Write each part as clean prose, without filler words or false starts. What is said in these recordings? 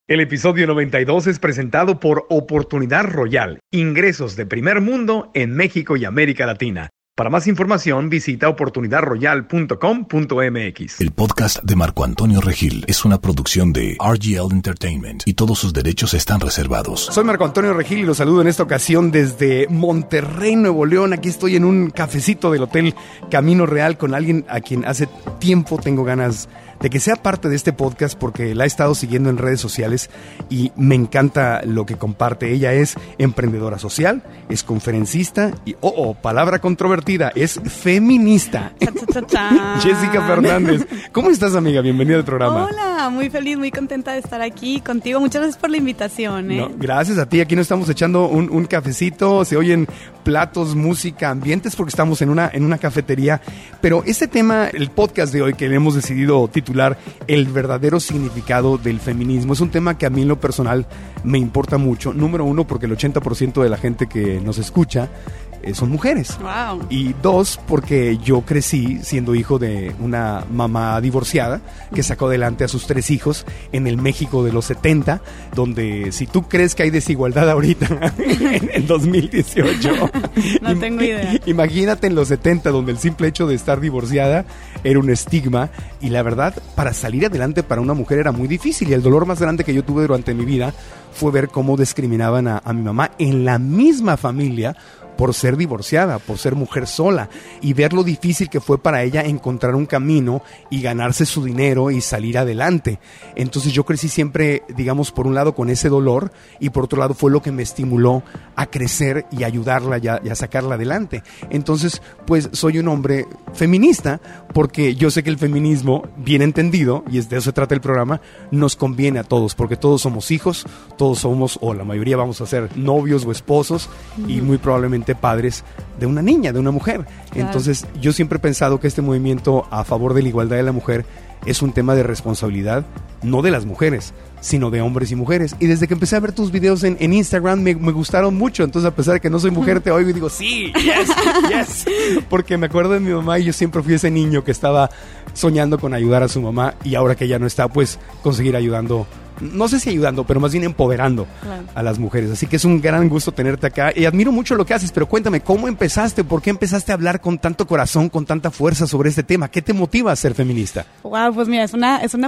El episodio 92 es presentado por Oportunidad Royal, ingresos de primer mundo en México y América Latina. Para más información, visita oportunidadroyal.com.mx. El podcast de Marco Antonio Regil es una producción de RGL Entertainment y todos sus derechos están reservados. Soy Marco Antonio Regil y los saludo en esta ocasión desde Monterrey, Nuevo León. Aquí estoy en un cafecito del Hotel Camino Real con alguien a quien hace tiempo tengo ganas de que sea parte de este podcast porque la he estado siguiendo en redes sociales y me encanta lo que comparte. Ella es emprendedora social, es conferencista y, palabra controvertida, es feminista. Jessica Fernández. ¿Cómo estás, amiga? Bienvenida al programa. Hola, muy feliz, muy contenta de estar aquí contigo. Muchas gracias por la invitación. No, gracias a ti. Aquí nos estamos echando un cafecito, se oyen platos, música, ambientes porque estamos en una cafetería. Pero este tema, el podcast de hoy que le hemos decidido titular El verdadero significado del feminismo, es un tema que a mí en lo personal me importa mucho. Número uno, porque el 80% de la gente que nos escucha son mujeres. Wow. Y dos, porque yo crecí siendo hijo de una mamá divorciada que sacó adelante a sus 3 hijos en el México de los 70, donde si tú crees que hay desigualdad ahorita en 2018, no tengo idea. Imagínate en los 70, donde el simple hecho de estar divorciada era un estigma, y la verdad, para salir adelante para una mujer era muy difícil, y el dolor más grande que yo tuve durante mi vida fue ver cómo discriminaban a mi mamá en la misma familia por ser divorciada, por ser mujer sola, y ver lo difícil que fue para ella encontrar un camino y ganarse su dinero y salir adelante. Entonces yo crecí siempre, digamos, por un lado con ese dolor, y por otro lado fue lo que me estimuló a crecer y ayudarla y a sacarla adelante. Entonces, pues soy un hombre feminista, porque yo sé que el feminismo, bien entendido, y de eso se trata el programa, nos conviene a todos, porque todos somos hijos, todos somos, o la mayoría vamos a ser novios o esposos, y muy probablemente padres de una niña, de una mujer. Claro. Entonces yo siempre he pensado que este movimiento a favor de la igualdad de la mujer es un tema de responsabilidad, no de las mujeres, sino de hombres y mujeres. Y desde que empecé a ver tus videos en Instagram me gustaron mucho. Entonces, a pesar de que no soy mujer, te oigo y digo, sí, yes. Porque me acuerdo de mi mamá y yo siempre fui ese niño que estaba soñando con ayudar a su mamá, y ahora que ella no está, pues conseguir ayudando, no sé si ayudando, pero más bien empoderando a las mujeres. Así que es un gran gusto tenerte acá y admiro mucho lo que haces, pero cuéntame, ¿cómo empezaste? ¿Por qué empezaste a hablar con tanto corazón, con tanta fuerza sobre este tema? ¿Qué te motiva a ser feminista? Wow, pues mira, es una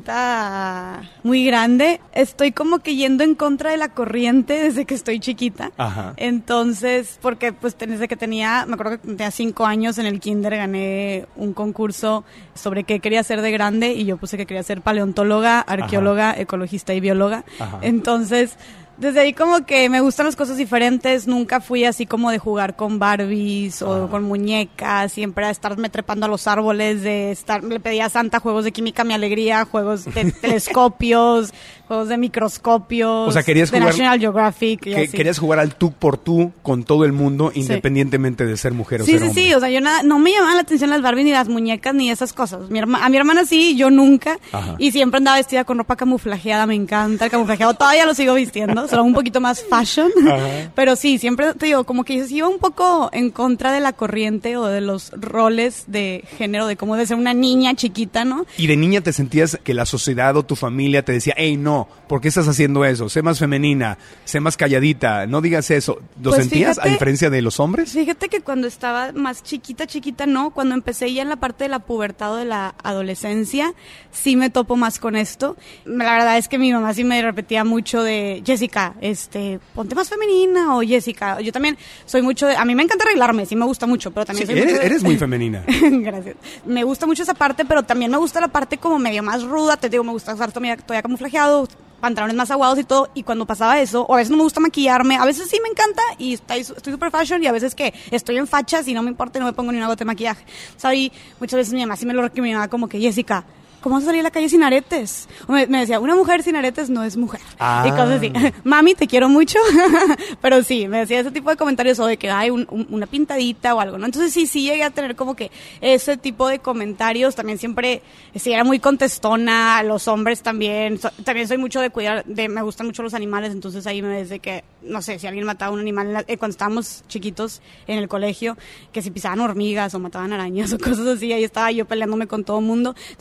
pregunta muy grande. Estoy como que yendo en contra de la corriente desde que estoy chiquita. Ajá. Entonces, porque pues desde que me acuerdo que tenía 5 años en el kinder, gané un concurso sobre qué quería ser de grande, y yo puse que quería ser paleontóloga, arqueóloga, ecologista y bióloga. Ajá. Entonces, desde ahí como que me gustan las cosas diferentes. Nunca fui así como de jugar con Barbies o con muñecas, siempre a estarme trepando a los árboles, le pedía a Santa juegos de química mi alegría, juegos de telescopios, juegos de microscopios, o sea, querías de jugar, National Geographic y así. Querías jugar al tú por tú con todo el mundo, independientemente de ser mujer o ser hombre. Sí, o sea, yo no me llamaban la atención las Barbies ni las muñecas ni esas cosas. A mi hermana sí, yo nunca. Ajá. Y siempre andaba vestida con ropa camuflajeada, me encanta el camuflajeado, todavía lo sigo vistiendo, solo un poquito más fashion. Ajá. Pero sí, siempre te digo, como que yo iba un poco en contra de la corriente o de los roles de género, de cómo de ser una niña chiquita, ¿no? ¿Y de niña te sentías que la sociedad o tu familia te decía, hey, no, ¿por qué estás haciendo eso? Sé más femenina, sé más calladita, no digas eso? ¿Lo sentías a diferencia de los hombres? Fíjate que cuando estaba más chiquita no, cuando empecé ya en la parte de la pubertad o de la adolescencia, sí me topo más con esto. La verdad es que mi mamá sí me repetía mucho de, Jessica, ponte más femenina, o Jessica, yo también soy mucho de, a mí me encanta arreglarme, sí me gusta mucho, pero también sí, eres muy femenina. Gracias. Me gusta mucho esa parte, pero también me gusta la parte como medio más ruda, te digo, me gusta usar todavía camuflajeado, pantalones más aguados y todo, y cuando pasaba eso, o a veces no me gusta maquillarme, a veces sí me encanta y estoy super fashion, y a veces que estoy en fachas y no me importa y no me pongo ni una gota de maquillaje. O sea, y muchas veces mi mamá sí me lo recriminaba como que, Jessica, ¿cómo vas a salir a la calle sin aretes? Me decía, una mujer sin aretes no es mujer. Y cosas así. Mami, te quiero mucho. Pero sí, me decía ese tipo de comentarios, o de que hay una pintadita o algo, ¿no? Entonces sí llegué a tener como que ese tipo de comentarios. También siempre, sí, era muy contestona. A los hombres también. También soy mucho de cuidar, me gustan mucho los animales. Entonces ahí me ves de que, no sé, si alguien mataba un animal, cuando estábamos chiquitos en el colegio, que si pisaban hormigas o mataban arañas o cosas así, ahí estaba yo peleándome con todo el mundo. Es como que siempre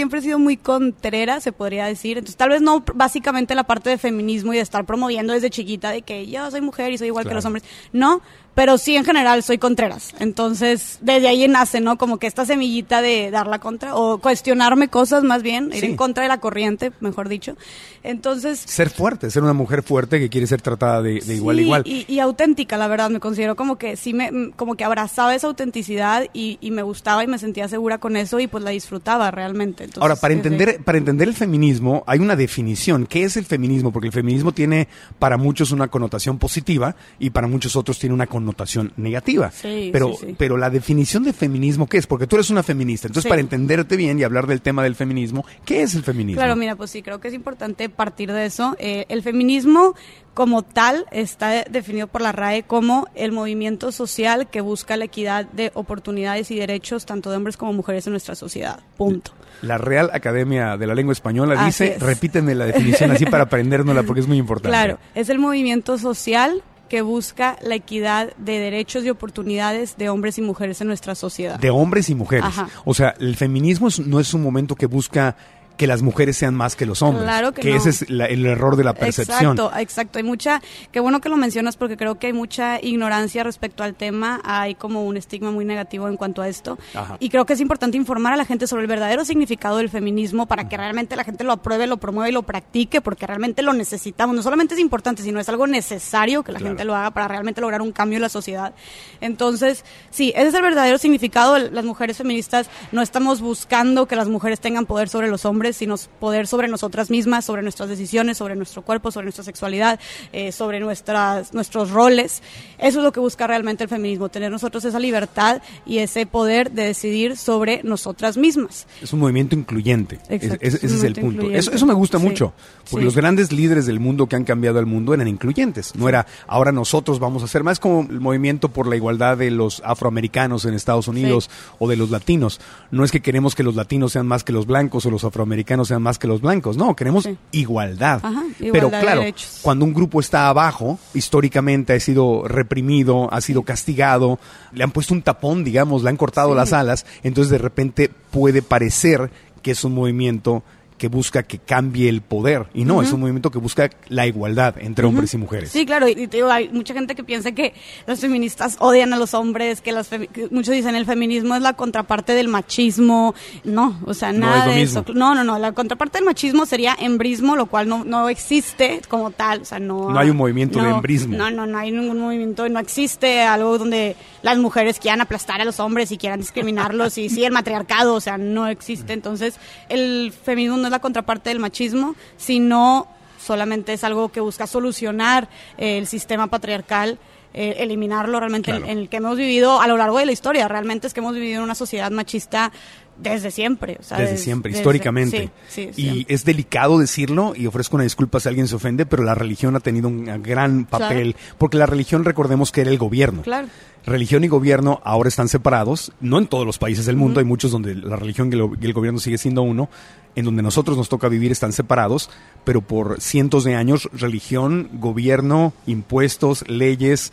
siempre he sido muy contrera, se podría decir. Entonces, tal vez no básicamente la parte de feminismo y de estar promoviendo desde chiquita de que yo soy mujer y soy igual que los hombres. No, pero sí en general soy contreras. Entonces, desde ahí nace, ¿no? Como que esta semillita de dar la contra, o cuestionarme cosas más bien, ir en contra de la corriente, mejor dicho. Entonces... Ser fuerte, ser una mujer fuerte que quiere ser tratada de igual a igual. Y auténtica, la verdad, me considero como que sí como que abrazaba esa autenticidad y me gustaba y me sentía segura con eso y pues la disfrutaba realmente. Entonces, ahora, para entender el feminismo, hay una definición. ¿Qué es el feminismo? Porque el feminismo tiene para muchos una connotación positiva y para muchos otros tiene una connotación negativa. Pero la definición de feminismo, ¿qué es? Porque tú eres una feminista. Entonces, para entenderte bien y hablar del tema del feminismo, ¿qué es el feminismo? Claro, mira, pues sí, creo que es importante partir de eso. El feminismo como tal está definido por la RAE como el movimiento social que busca la equidad de oportunidades y derechos tanto de hombres como mujeres en nuestra sociedad. Punto. La Real Academia de la Lengua Española dice, repíteme la definición así para aprendérnosla porque es muy importante. Claro, es el movimiento social que busca la equidad de derechos y oportunidades de hombres y mujeres en nuestra sociedad. De hombres y mujeres. Ajá. O sea, el feminismo no es un momento que busca que las mujeres sean más que los hombres. Claro que no. Ese es el error de la percepción. Exacto. Hay mucha, qué bueno que lo mencionas porque creo que hay mucha ignorancia respecto al tema, hay como un estigma muy negativo en cuanto a esto. Ajá. Y creo que es importante informar a la gente sobre el verdadero significado del feminismo para que realmente la gente lo apruebe, lo promueva y lo practique porque realmente lo necesitamos. No solamente es importante, sino es algo necesario que la gente lo haga para realmente lograr un cambio en la sociedad. Entonces, sí, ese es el verdadero significado. Las mujeres feministas no estamos buscando que las mujeres tengan poder sobre los hombres, sino poder sobre nosotras mismas, sobre nuestras decisiones, sobre nuestro cuerpo, sobre nuestra sexualidad, sobre nuestros roles. Eso es lo que busca realmente el feminismo, tener nosotros esa libertad y ese poder de decidir sobre nosotras mismas. Es un movimiento incluyente. Exacto, ese es el punto. Eso me gusta mucho, porque los grandes líderes del mundo que han cambiado el mundo eran incluyentes. No era, ahora nosotros vamos a hacer más como el movimiento por la igualdad de los afroamericanos en Estados Unidos o de los latinos. No es que queremos que los latinos sean más que los blancos o los afroamericanos sean más que los blancos. No, queremos igualdad. Ajá, pero claro, cuando un grupo está abajo, históricamente ha sido reprimido, ha sido castigado, le han puesto un tapón, digamos, le han cortado las alas, entonces de repente puede parecer que es un movimiento que busca que cambie el poder, y no, es un movimiento que busca la igualdad entre hombres y mujeres. Sí, claro, y te digo, hay mucha gente que piensa que las feministas odian a los hombres, que muchos dicen el feminismo es la contraparte del machismo. No, o sea, nada de eso. No, la contraparte del machismo sería embrismo, lo cual no existe como tal, o sea, no hay un movimiento de embrismo. No hay ningún movimiento, no existe algo donde las mujeres quieran aplastar a los hombres y quieran discriminarlos y sí, el matriarcado, o sea, no existe. Entonces, el feminismo no es la contraparte del machismo, sino solamente es algo que busca solucionar el sistema patriarcal, eliminarlo realmente en el que hemos vivido a lo largo de la historia. Realmente es que hemos vivido en una sociedad machista desde siempre. O sea, desde siempre, históricamente. Sí, y es delicado decirlo, y ofrezco una disculpa si alguien se ofende, pero la religión ha tenido un gran papel, porque la religión, recordemos que era el gobierno. Claro. Religión y gobierno ahora están separados, no en todos los países del mundo, hay muchos donde la religión y el gobierno sigue siendo uno, en donde nosotros nos toca vivir están separados, pero por cientos de años religión, gobierno, impuestos, leyes,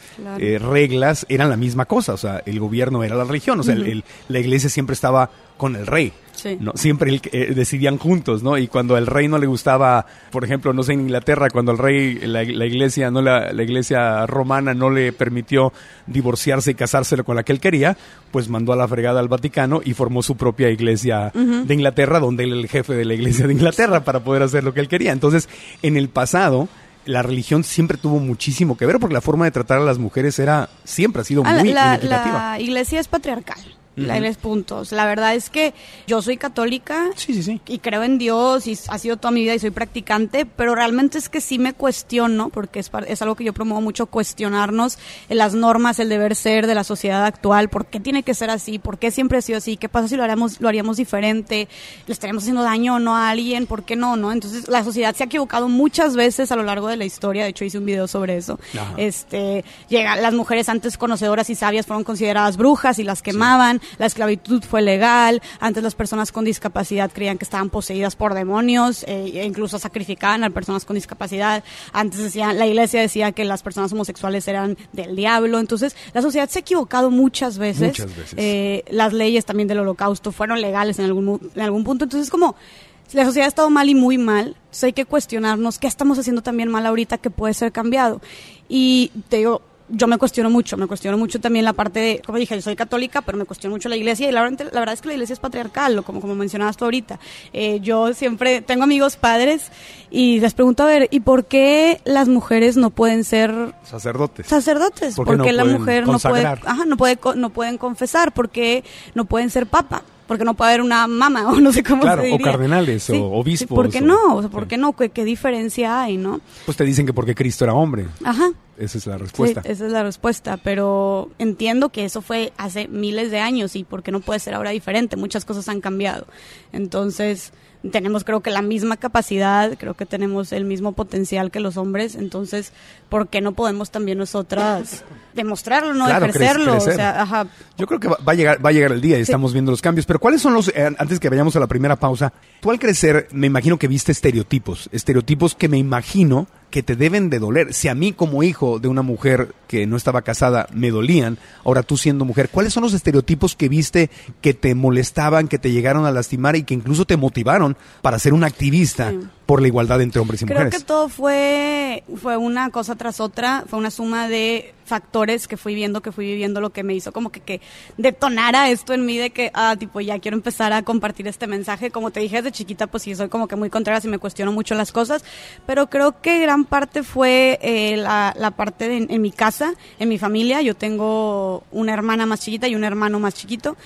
reglas eran la misma cosa. O sea, el gobierno era la religión, o sea, la iglesia siempre estaba con el rey. Sí. ¿No? Siempre decidían juntos, ¿no? Y cuando al rey no le gustaba, por ejemplo, no sé, en Inglaterra, cuando al rey la iglesia la iglesia romana no le permitió divorciarse y casárselo con la que él quería, pues mandó a la fregada al Vaticano y formó su propia iglesia de Inglaterra, donde él era el jefe de la iglesia de Inglaterra para poder hacer lo que él quería. Entonces, en el pasado, la religión siempre tuvo muchísimo que ver, porque la forma de tratar a las mujeres siempre ha sido muy inequitativa. La iglesia es patriarcal. La iglesia, puntos. La verdad es que yo soy católica y creo en Dios y ha sido toda mi vida y soy practicante, pero realmente es que sí me cuestiono, porque es algo que yo promuevo mucho, cuestionarnos en las normas, el deber ser de la sociedad actual. ¿Por qué tiene que ser así? ¿Por qué siempre ha sido así? ¿Qué pasa si lo haríamos diferente? ¿Le estaríamos haciendo daño o no a alguien? ¿Por qué no? Entonces la sociedad se ha equivocado muchas veces a lo largo de la historia. De hecho, hice un video sobre eso. Las mujeres antes conocedoras y sabias fueron consideradas brujas y las quemaban. la esclavitud fue legal, antes las personas con discapacidad creían que estaban poseídas por demonios, e incluso sacrificaban a personas con discapacidad. Antes decían, la iglesia decía que las personas homosexuales eran del diablo. Entonces la sociedad se ha equivocado muchas veces. Las leyes también del holocausto fueron legales en algún punto. Entonces como la sociedad ha estado mal y muy mal. Entonces hay que cuestionarnos qué estamos haciendo también mal ahorita que puede ser cambiado. Y te digo, yo me cuestiono mucho también la parte de, como dije, yo soy católica, pero me cuestiono mucho la iglesia, y la verdad es que la iglesia es patriarcal, como mencionabas tú ahorita. Yo siempre tengo amigos padres y les pregunto, a ver, ¿y por qué las mujeres no pueden ser sacerdotes? ¿Por qué la mujer no pueden confesar? ¿Por qué no pueden ser papa? Porque no puede haber una mama, o no sé cómo se diría. O cardenales, sí, o obispos. ¿Por qué no? O sea, ¿por qué no? ¿Qué diferencia hay, no? Pues te dicen que porque Cristo era hombre. Ajá. Esa es la respuesta. Sí, esa es la respuesta, pero entiendo que eso fue hace miles de años, y ¿por qué no puede ser ahora diferente? Muchas cosas han cambiado. Entonces, tenemos creo que la misma capacidad, creo que tenemos el mismo potencial que los hombres, entonces, ¿por qué no podemos también nosotras demostrarlo, no ejercerlo? Crecer. O sea, ajá. Yo creo que va a llegar el día y estamos viendo los cambios, pero ¿cuáles son antes que vayamos a la primera pausa, tú al crecer, me imagino que viste estereotipos que me imagino que te deben de doler. Si a mí como hijo de una mujer que no estaba casada me dolían, ahora tú siendo mujer, ¿cuáles son los estereotipos que viste que te molestaban, que te llegaron a lastimar y que incluso te motivaron para ser una activista por la igualdad entre hombres y mujeres? Creo que todo fue una cosa tras otra, fue una suma de factores que fui viviendo, lo que me hizo como que detonara esto en mí de que, tipo, ya quiero empezar a compartir este mensaje. Como te dije desde chiquita, pues sí, soy como que muy contraria y me cuestiono mucho las cosas, pero creo que gran parte fue la parte en mi casa, en mi familia. Yo tengo una hermana más chiquita y un hermano más chiquito,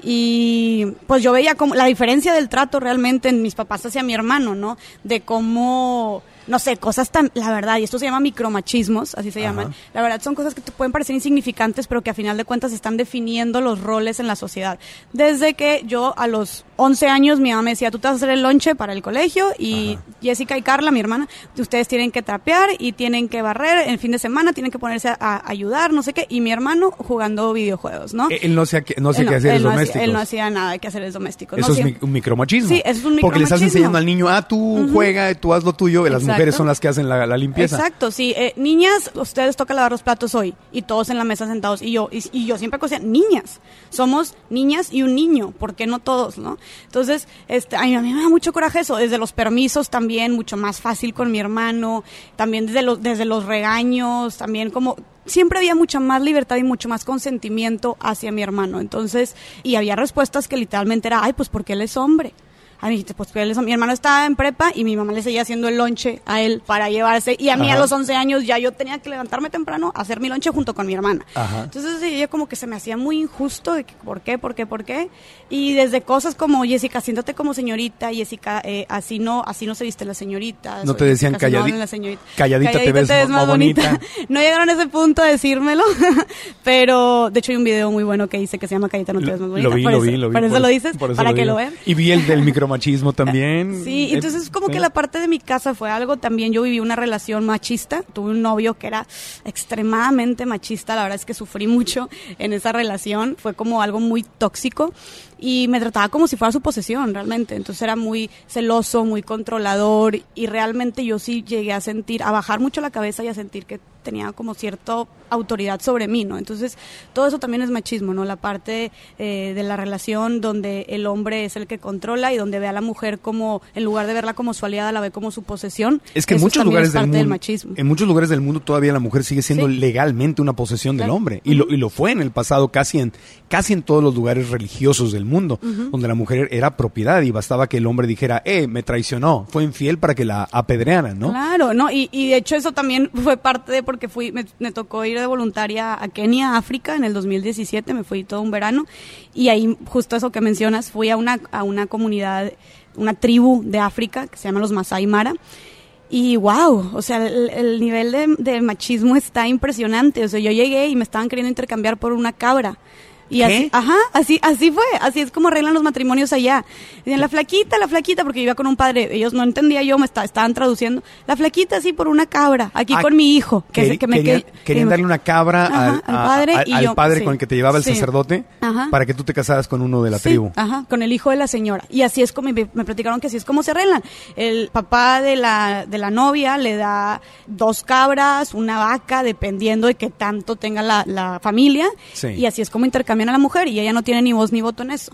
y pues yo veía como la diferencia del trato realmente en mis papás hacia mi hermano, ¿no? De cómo, no sé, cosas tan, la verdad, y esto se llama micromachismos, así se llaman. La verdad son cosas que te pueden parecer insignificantes, pero que a final de cuentas están definiendo los roles en la sociedad. Desde que yo a los 11 años, mi mamá me decía, tú te vas a hacer el lonche para el colegio, y Jessica y Carla, mi hermana, ustedes tienen que trapear y tienen que barrer, el fin de semana tienen que ponerse a ayudar, no sé qué, y mi hermano jugando videojuegos, ¿no? Él no hacía quehaceres domésticos. Él no hacía nada de quehaceres domésticos. Eso es un micromachismo. Sí, eso es un micromachismo. Porque le estás enseñando al niño, tú juega, tú haz lo tuyo, las mujeres son las que hacen la limpieza. Exacto, sí. Niñas, ustedes toca lavar los platos hoy, y todos en la mesa sentados, y yo siempre decía, niñas, somos niñas y un niño, ¿por qué no todos, no? Entonces, a mí me da mucho coraje eso, desde los permisos también, mucho más fácil con mi hermano, también desde los regaños, también como siempre había mucha más libertad y mucho más consentimiento hacia mi hermano. Entonces, y había respuestas que literalmente era, pues porque él es hombre. A mí, pues mi hermano estaba en prepa y mi mamá le seguía haciendo el lonche a él para llevarse, y a mí a los 11 años ya yo tenía que levantarme temprano a hacer mi lonche junto con mi hermana. Entonces ella como que se me hacía muy injusto de que ¿por qué? Y desde cosas como, Jessica, siéntate como señorita, Jessica, así no se viste la señorita. No te decían calladita te ves más bonita. No llegaron a ese punto a decírmelo, pero de hecho hay un video muy bueno que hice que se llama Calladita no te ves más bonita. Lo vi. Por eso lo dices, para que lo vean. Y vi el del micromachismo también. Sí, entonces como que la parte de mi casa fue algo también, yo viví una relación machista, tuve un novio que era extremadamente machista, la verdad es que sufrí mucho en esa relación, fue como algo muy tóxico y me trataba como si fuera su posesión realmente, entonces era muy celoso, muy controlador, y realmente yo sí llegué a bajar mucho la cabeza y a sentir que tenía como cierta autoridad sobre mí, ¿no? Entonces, todo eso también es machismo, ¿no? La parte de la relación donde el hombre es el que controla y donde ve a la mujer como, en lugar de verla como su aliada, la ve como su posesión. Es que en muchos lugares del mundo todavía la mujer sigue siendo legalmente una posesión del hombre, y lo fue en el pasado casi en todos los lugares religiosos del mundo, donde la mujer era propiedad y bastaba que el hombre dijera, me traicionó, fue infiel para que la apedrearan, ¿no? Claro, ¿no? Y de hecho eso también fue parte de, porque me tocó ir de voluntaria a Kenia, África, en el 2017, me fui todo un verano, y ahí, justo eso que mencionas, fui a una comunidad, una tribu de África, que se llama los Masai Mara, y wow, o sea, el nivel de machismo está impresionante. O sea, yo llegué y me estaban queriendo intercambiar por una cabra. Y así fue, así es como arreglan los matrimonios allá. Dicen, la flaquita, porque yo iba con un padre, ellos no entendía yo, estaban traduciendo, la flaquita así por una cabra, aquí con mi hijo. Querían darle una cabra al padre sí, con el que te llevaba el sacerdote, para que tú te casaras con uno de la tribu. Con el hijo de la señora. Y así es como, me platicaron que así es como se arreglan. El papá de la novia le da 2 cabras, una vaca, dependiendo de qué tanto tenga la familia, y así es como intercambian a la mujer, y ella no tiene ni voz ni voto en eso.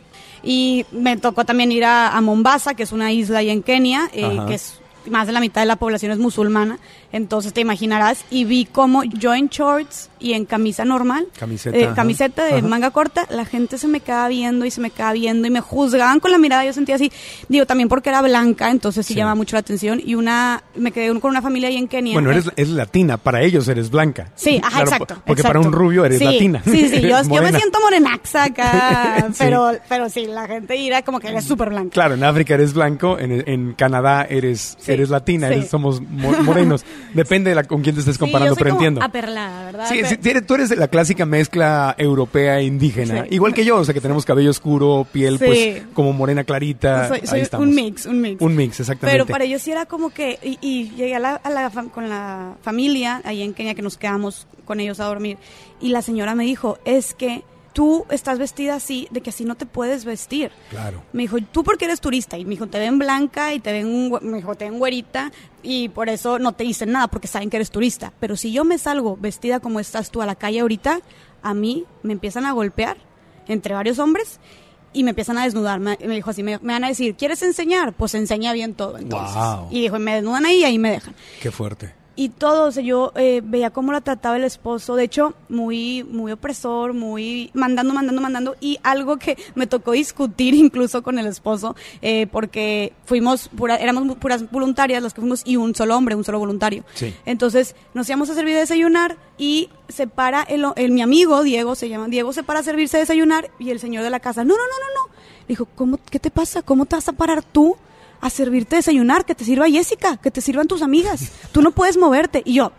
Y me tocó también ir a Mombasa, que es una isla ahí en Kenia, que es más de la mitad de la población es musulmana, entonces te imaginarás, y vi como yo en shorts y en camisa normal, camiseta de manga corta, la gente se me quedaba viendo y me juzgaban con la mirada. Yo sentía así, también porque era blanca, entonces sí llama mucho la atención, y me quedé con una familia ahí en Kenia. Bueno, eres latina, para ellos eres blanca. Sí, claro, exacto. Porque para un rubio eres latina. Sí, yo me siento morenaxa acá, pero sí, la gente irá como que eres súper blanca. Claro, en África eres blanco, en Canadá eres latina, somos morenos. Depende con quién te estés comparando, pero entiendo. Aperlada, ¿verdad? Sí, tú eres la clásica mezcla europea e indígena. Igual que yo, o sea, que tenemos cabello oscuro, piel pues como morena clarita. Soy ahí estamos. Un mix. Un mix, exactamente. Pero para ellos sí era como que, y llegué con la familia ahí en Kenia, que nos quedamos con ellos a dormir, y la señora me dijo, es que tú estás vestida así, de que así no te puedes vestir. Claro. Me dijo, tú porque eres turista, y me dijo, te ven blanca y te ven güerita, y por eso no te dicen nada, porque saben que eres turista. Pero si yo me salgo vestida como estás tú a la calle ahorita, a mí me empiezan a golpear entre varios hombres y me empiezan a desnudar. Me dijo así, me van a decir, ¿quieres enseñar? Pues enseña bien todo, entonces. Wow. Y dijo, me desnudan ahí y ahí me dejan. Qué fuerte. Y todo, o sea, yo veía cómo la trataba el esposo, de hecho, muy opresor, muy mandando, y algo que me tocó discutir incluso con el esposo, porque éramos puras voluntarias las que fuimos, y un solo voluntario. Sí. Entonces, nos íbamos a servir de desayunar, y se para mi amigo, Diego, se llama Diego, se para a servirse de desayunar, y el señor de la casa, no. Le dijo, ¿qué te pasa? ¿Cómo te vas a parar tú a servirte desayunar? Que te sirva Jessica, que te sirvan tus amigas, tú no puedes moverte. Y yo,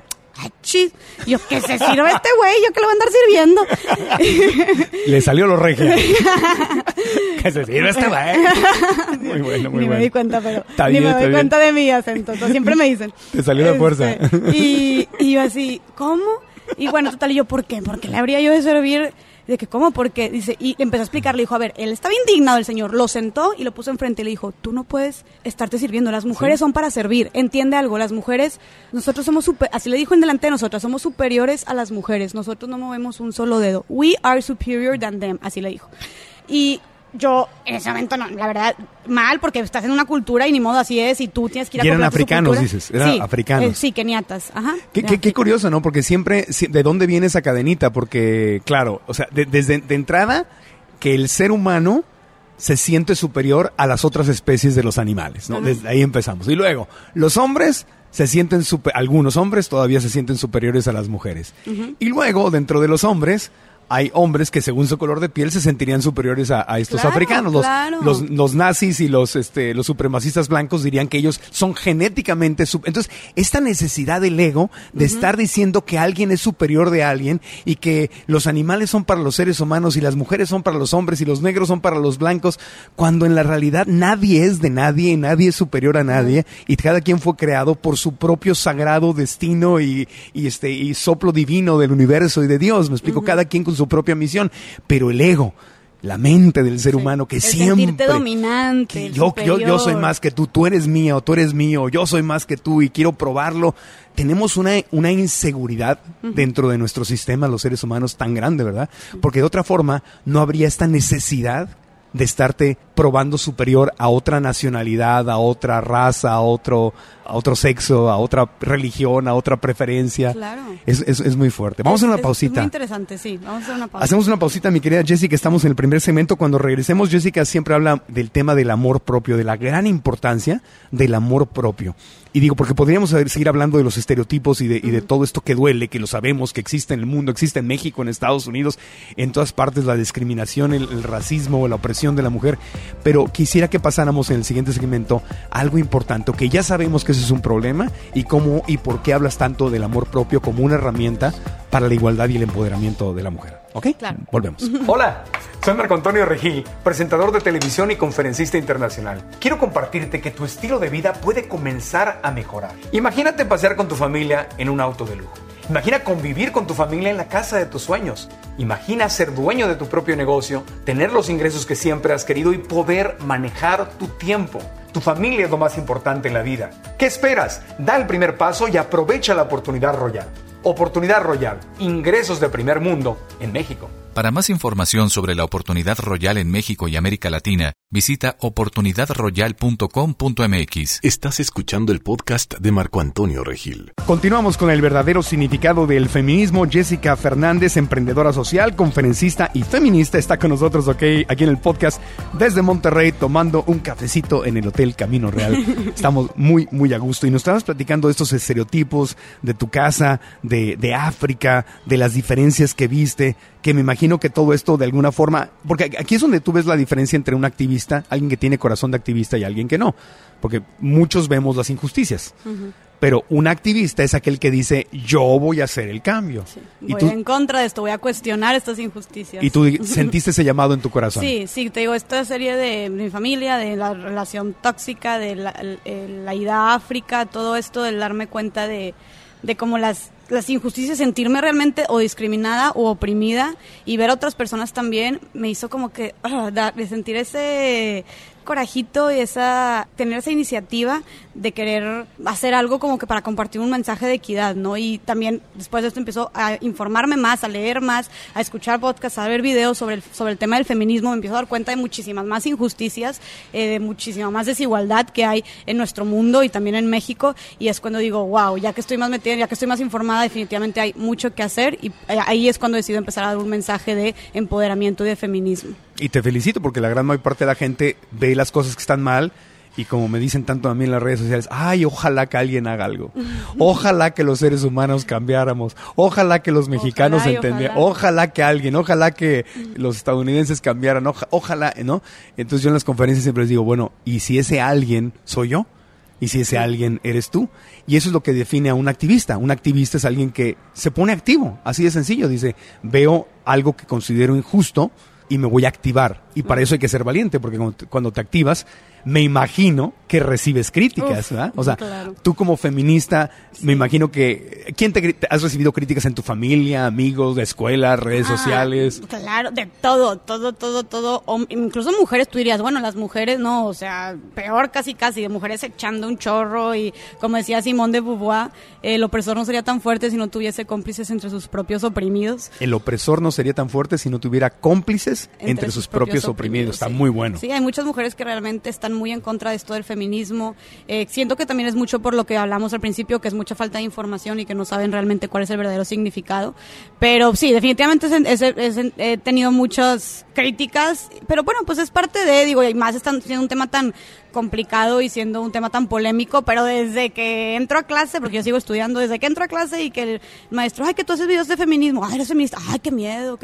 que se sirva este güey, yo que lo voy a andar sirviendo. Le salió lo regio. Que se sirva este güey. Muy bueno, muy bueno. Ni me di cuenta, pero ni me doy cuenta de mi acento, entonces siempre me dicen. Te salió de fuerza. Y yo así, ¿cómo? Y bueno, total, y yo, ¿por qué? ¿Por qué le habría yo de servir? De que, ¿cómo? Porque, dice, y empezó a explicar, le dijo, a ver, él estaba indignado, el señor, lo sentó y lo puso enfrente y le dijo, tú no puedes estarte sirviendo, las mujeres son para servir, entiende algo, las mujeres, nosotros somos así le dijo en delante de nosotras, somos superiores a las mujeres, nosotros no movemos un solo dedo, we are superior than them, así le dijo. Y yo, en ese momento, no, la verdad, mal, porque estás en una cultura y ni modo, así es, y tú tienes que ir a eran africanos, dices, eran africanos. Sí, keniatas, ajá. Qué curioso, ¿no? Porque siempre, ¿de dónde viene esa cadenita? Porque, claro, o sea, desde de entrada, que el ser humano se siente superior a las otras especies de los animales, ¿no? Desde ahí empezamos. Y luego, los hombres se sienten algunos hombres todavía se sienten superiores a las mujeres. Y luego, dentro de los hombres, hay hombres que según su color de piel se sentirían superiores a estos africanos. Los nazis y los supremacistas blancos dirían que ellos son genéticamente entonces, esta necesidad del ego de estar diciendo que alguien es superior de alguien y que los animales son para los seres humanos y las mujeres son para los hombres y los negros son para los blancos, cuando en la realidad nadie es de nadie, nadie es superior a nadie, y cada quien fue creado por su propio sagrado destino y soplo divino del universo y de Dios. Me explico, cada quien con su propia misión, pero el ego, la mente del ser humano que siempre sentirte dominante, yo soy más que tú eres mía o tú eres mío, yo soy más que tú y quiero probarlo. Tenemos una inseguridad dentro de nuestro sistema, los seres humanos, tan grande, ¿verdad? Porque de otra forma no habría esta necesidad de estarte probando superior a otra nacionalidad, a otra raza, a otro sexo, a otra religión, a otra preferencia. Claro. Es muy fuerte. Vamos a hacer una pausita. Es muy interesante, sí. Vamos a hacer una pausa. Hacemos una pausita, mi querida Jessica. Estamos en el primer segmento. Cuando regresemos, Jessica siempre habla del tema del amor propio, de la gran importancia del amor propio. Y digo, porque podríamos seguir hablando de los estereotipos y de todo esto que duele, que lo sabemos, que existe en el mundo, existe en México, en Estados Unidos, en todas partes, la discriminación, el racismo, la opresión de la mujer. Pero quisiera que pasáramos en el siguiente segmento algo importante, que ya sabemos que ese es un problema y cómo y por qué hablas tanto del amor propio como una herramienta para la igualdad y el empoderamiento de la mujer. ¿Ok? Claro. Volvemos. Hola, soy Marco Antonio Regil, presentador de televisión y conferencista internacional. Quiero compartirte que tu estilo de vida puede comenzar a mejorar. Imagínate pasear con tu familia en un auto de lujo. Imagina convivir con tu familia en la casa de tus sueños. Imagina ser dueño de tu propio negocio, tener los ingresos que siempre has querido y poder manejar tu tiempo. Tu familia es lo más importante en la vida. ¿Qué esperas? Da el primer paso y aprovecha la oportunidad royal. Oportunidad Royal, ingresos de primer mundo en México. Para más información sobre la Oportunidad Royal en México y América Latina, visita oportunidadroyal.com.mx. Estás escuchando el podcast de Marco Antonio Regil. Continuamos con el verdadero significado del feminismo. Jessica Fernández, emprendedora social, conferencista y feminista, está con nosotros, aquí en el podcast desde Monterrey, tomando un cafecito en el Hotel Camino Real. Estamos muy, muy a gusto y nos estabas platicando de estos estereotipos de tu casa, de África, de las diferencias que viste, que me imagino que todo esto de alguna forma, porque aquí es donde tú ves la diferencia entre un activista, alguien que tiene corazón de activista y alguien que no, porque muchos vemos las injusticias, pero un activista es aquel que dice, yo voy a hacer el cambio. Sí. Y voy en contra de esto, voy a cuestionar estas injusticias. Y tú sentiste ese llamado en tu corazón. Sí, te digo, esta serie de mi familia, de la relación tóxica, de la ida a África, todo esto, del darme cuenta de cómo las injusticias, sentirme realmente o discriminada o oprimida y ver a otras personas también, me hizo como que de sentir ese corajito y tener esa iniciativa de querer hacer algo como que para compartir un mensaje de equidad, ¿no? Y también después de esto empezó a informarme más, a leer más, a escuchar podcasts, a ver videos sobre el tema del feminismo. Me empiezo a dar cuenta de muchísimas más injusticias, de muchísima más desigualdad que hay en nuestro mundo y también en México, y es cuando digo, wow, ya que estoy más metida, ya que estoy más informada, definitivamente hay mucho que hacer, y ahí es cuando decido empezar a dar un mensaje de empoderamiento y de feminismo. Y te felicito porque la gran mayor parte de la gente ve las cosas que están mal y como me dicen tanto a mí en las redes sociales, ay, ojalá que alguien haga algo. Ojalá que los seres humanos cambiáramos. Ojalá que los mexicanos entendieran. Ojalá que alguien, ojalá que los estadounidenses cambiaran. Ojalá, ¿no? Entonces yo en las conferencias siempre les digo, bueno, ¿y si ese alguien soy yo? ¿Y si ese alguien eres tú? Y eso es lo que define a un activista. Un activista es alguien que se pone activo, así de sencillo. Dice, veo algo que considero injusto y me voy a activar. Y para eso hay que ser valiente, porque cuando te activas, me imagino que recibes críticas, ¿verdad? O sea, claro. Tú como feminista, me imagino que... ¿Has recibido críticas en tu familia, amigos, de escuela, redes sociales? Claro, de todo. Incluso mujeres, tú dirías, bueno, las mujeres no, o sea, peor casi, de mujeres echando un chorro y, como decía Simone de Beauvoir, el opresor no sería tan fuerte si no tuviese cómplices entre sus propios oprimidos. El opresor no sería tan fuerte si no tuviera cómplices entre sus propios oprimidos. Está muy bueno. Sí, hay muchas mujeres que realmente están muy en contra de esto del feminismo. Siento que también es mucho por lo que hablamos al principio, que es mucha falta de información y que no saben realmente cuál es el verdadero significado. Pero sí, definitivamente he tenido muchas críticas, pero bueno, pues es parte de, y más están siendo un tema tan complicado y siendo un tema tan polémico, pero desde que entro a clase, porque yo sigo estudiando, desde que entro a clase y que el maestro, ay, que tú haces videos de feminismo, ay, eres feminista, ay, qué miedo.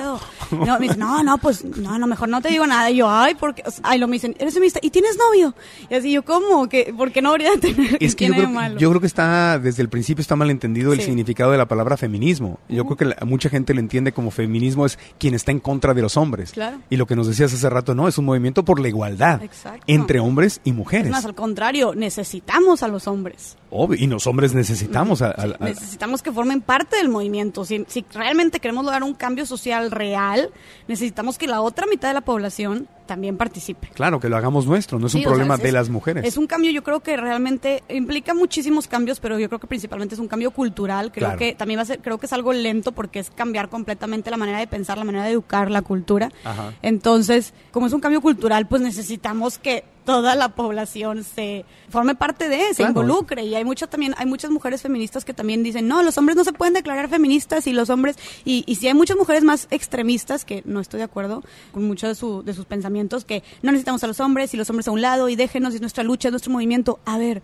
No, me dice, no, mejor no te digo nada. Y yo, ay, porque, me dicen, eres feminista y tienes novio. Y así yo, ¿cómo? ¿Por qué no habría de tener? Es que yo creo que está, desde el principio está mal entendido el significado de la palabra feminismo. Yo creo que mucha gente lo entiende como feminismo es quien está en contra de los hombres. Claro. Y lo que nos decías hace rato, no, es un movimiento por la igualdad. Exacto. Entre hombres y mujeres. Es más, al contrario, necesitamos a los hombres. Obvio, y los hombres necesitamos necesitamos que formen parte del movimiento. Si realmente queremos lograr un cambio social real, necesitamos que la otra mitad de la población también participe. Claro, que lo hagamos nuestro, no es un problema de las mujeres. Es un cambio, yo creo que realmente implica muchísimos cambios, pero yo creo que principalmente es un cambio cultural. Creo que también creo que es algo lento porque es cambiar completamente la manera de pensar, la manera de educar, la cultura. Ajá. Entonces, como es un cambio cultural, pues necesitamos que toda la población se forme parte se involucre, y hay muchas mujeres feministas que también dicen, no, los hombres no se pueden declarar feministas, y los hombres, y sí hay muchas mujeres más extremistas que no estoy de acuerdo con muchos de sus pensamientos, que no necesitamos a los hombres, y los hombres a un lado, y déjenos, es nuestra lucha, es nuestro movimiento. A ver,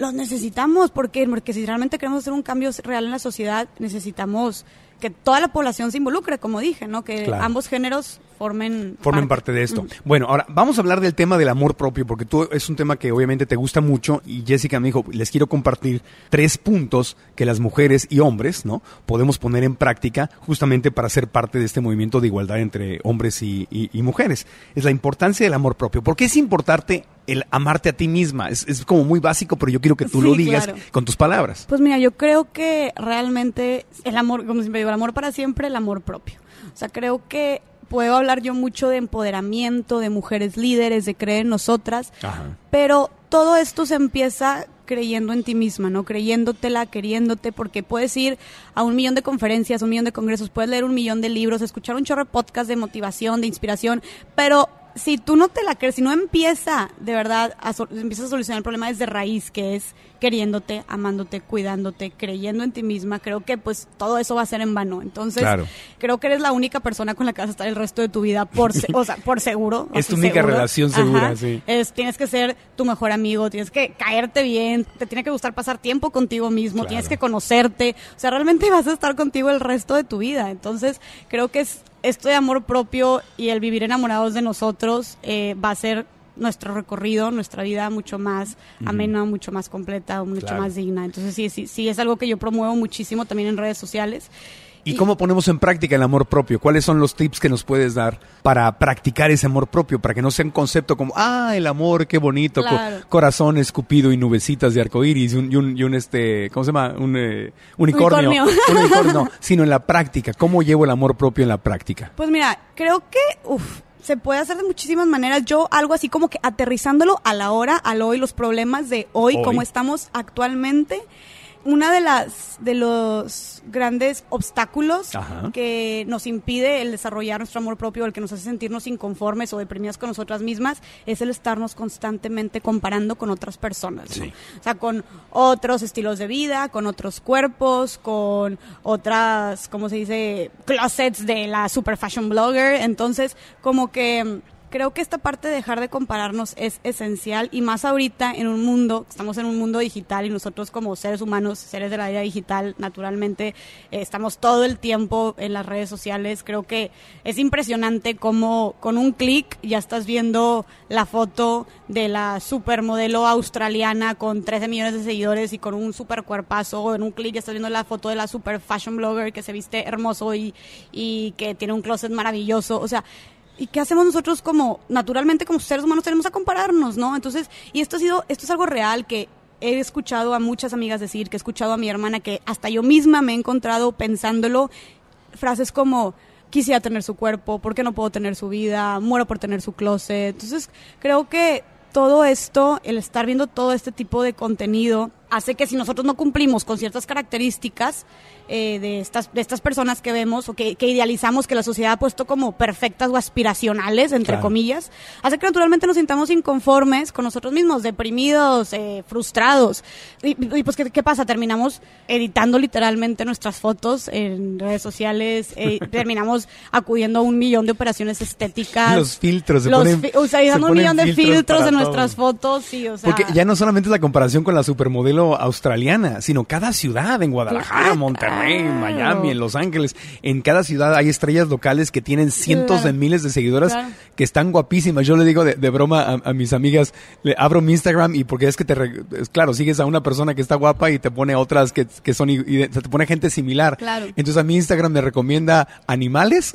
los necesitamos. ¿Por qué? Porque si realmente queremos hacer un cambio real en la sociedad, necesitamos que toda la población se involucre, como dije, ¿no? Que ambos géneros formen parte de esto. Bueno, ahora vamos a hablar del tema del amor propio, porque tú es un tema que obviamente te gusta mucho y Jessica me dijo, les quiero compartir 3 puntos que las mujeres y hombres, ¿no? Podemos poner en práctica justamente para ser parte de este movimiento de igualdad entre hombres y mujeres. Es la importancia del amor propio. ¿Por qué es importante el amarte a ti misma? Es como muy básico, pero yo quiero que tú lo digas con tus palabras. Pues mira, yo creo que realmente el amor, como siempre digo, el amor para siempre, el amor propio. O sea, creo que puedo hablar yo mucho de empoderamiento, de mujeres líderes, de creer en nosotras, pero todo esto se empieza creyendo en ti misma, ¿no? Creyéndotela, queriéndote, porque puedes ir a 1 millón de conferencias, 1 millón de congresos, puedes leer 1 millón de libros, escuchar un chorro de podcast de motivación, de inspiración, pero si tú no te la crees, si no empieza de verdad empiezas a solucionar el problema desde raíz, que es queriéndote, amándote, cuidándote, creyendo en ti misma, creo que pues todo eso va a ser en vano. Entonces, creo que eres la única persona con la que vas a estar el resto de tu vida por seguro. Es tu única relación segura, sí. Tienes que ser tu mejor amigo, tienes que caerte bien, te tiene que gustar pasar tiempo contigo mismo, tienes que conocerte, o sea, realmente vas a estar contigo el resto de tu vida. Entonces, creo que esto de amor propio y el vivir enamorados de nosotros va a ser nuestro recorrido, nuestra vida mucho más amena, mucho más completa, mucho más digna. Entonces sí es algo que yo promuevo muchísimo también en redes sociales. ¿Y cómo ponemos en práctica el amor propio? ¿Cuáles son los tips que nos puedes dar para practicar ese amor propio? Para que no sea un concepto como, el amor, qué bonito, corazón escupido y nubecitas de arcoíris, y un ¿cómo se llama? Un unicornio. Un unicornio, no, sino en la práctica. ¿Cómo llevo el amor propio en la práctica? Pues mira, creo que, se puede hacer de muchísimas maneras. Yo algo así como que aterrizándolo a la hora, al hoy, los problemas de hoy. Como estamos actualmente. Una de los grandes obstáculos que nos impide el desarrollar nuestro amor propio, el que nos hace sentirnos inconformes o deprimidas con nosotras mismas, es el estarnos constantemente comparando con otras personas, ¿no? O sea, con otros estilos de vida, con otros cuerpos, con otras, ¿cómo se dice? Closets de la super fashion blogger. Entonces, como que creo que esta parte de dejar de compararnos es esencial, y más ahorita estamos en un mundo digital, y nosotros como seres humanos, seres de la vida digital, naturalmente estamos todo el tiempo en las redes sociales. Creo que es impresionante cómo con un clic ya estás viendo la foto de la supermodelo australiana con 13 millones de seguidores y con un super cuerpazo, o en un clic ya estás viendo la foto de la super fashion blogger que se viste hermoso y que tiene un closet maravilloso. O sea, ¿y qué hacemos nosotros naturalmente como seres humanos? Tenemos a compararnos, ¿no? Entonces, y esto es algo real que he escuchado a muchas amigas decir, que he escuchado a mi hermana, que hasta yo misma me he encontrado pensándolo, frases como, quisiera tener su cuerpo, ¿por qué no puedo tener su vida? Muero por tener su closet. Entonces, creo que todo esto, el estar viendo todo este tipo de contenido, hace que si nosotros no cumplimos con ciertas características de estas personas que vemos o que idealizamos, que la sociedad ha puesto como perfectas o aspiracionales, entre comillas, hace que naturalmente nos sintamos inconformes con nosotros mismos, deprimidos, frustrados. Y pues, ¿qué pasa? Terminamos editando literalmente nuestras fotos en redes sociales, terminamos acudiendo a 1 millón de operaciones estéticas. Los filtros, usando 1 millón de filtros en nuestras fotos, sí, o sea. Porque ya no solamente es la comparación con la supermodelo australiana, sino cada ciudad, en Guadalajara, Monterrey, Miami, en Los Ángeles, en cada ciudad hay estrellas locales que tienen cientos de miles de seguidoras que están guapísimas. Yo le digo de broma a mis amigas, le abro mi Instagram y porque es que claro, sigues a una persona que está guapa y te pone otras que son, te pone gente similar. Claro. Entonces a mi Instagram me recomienda animales,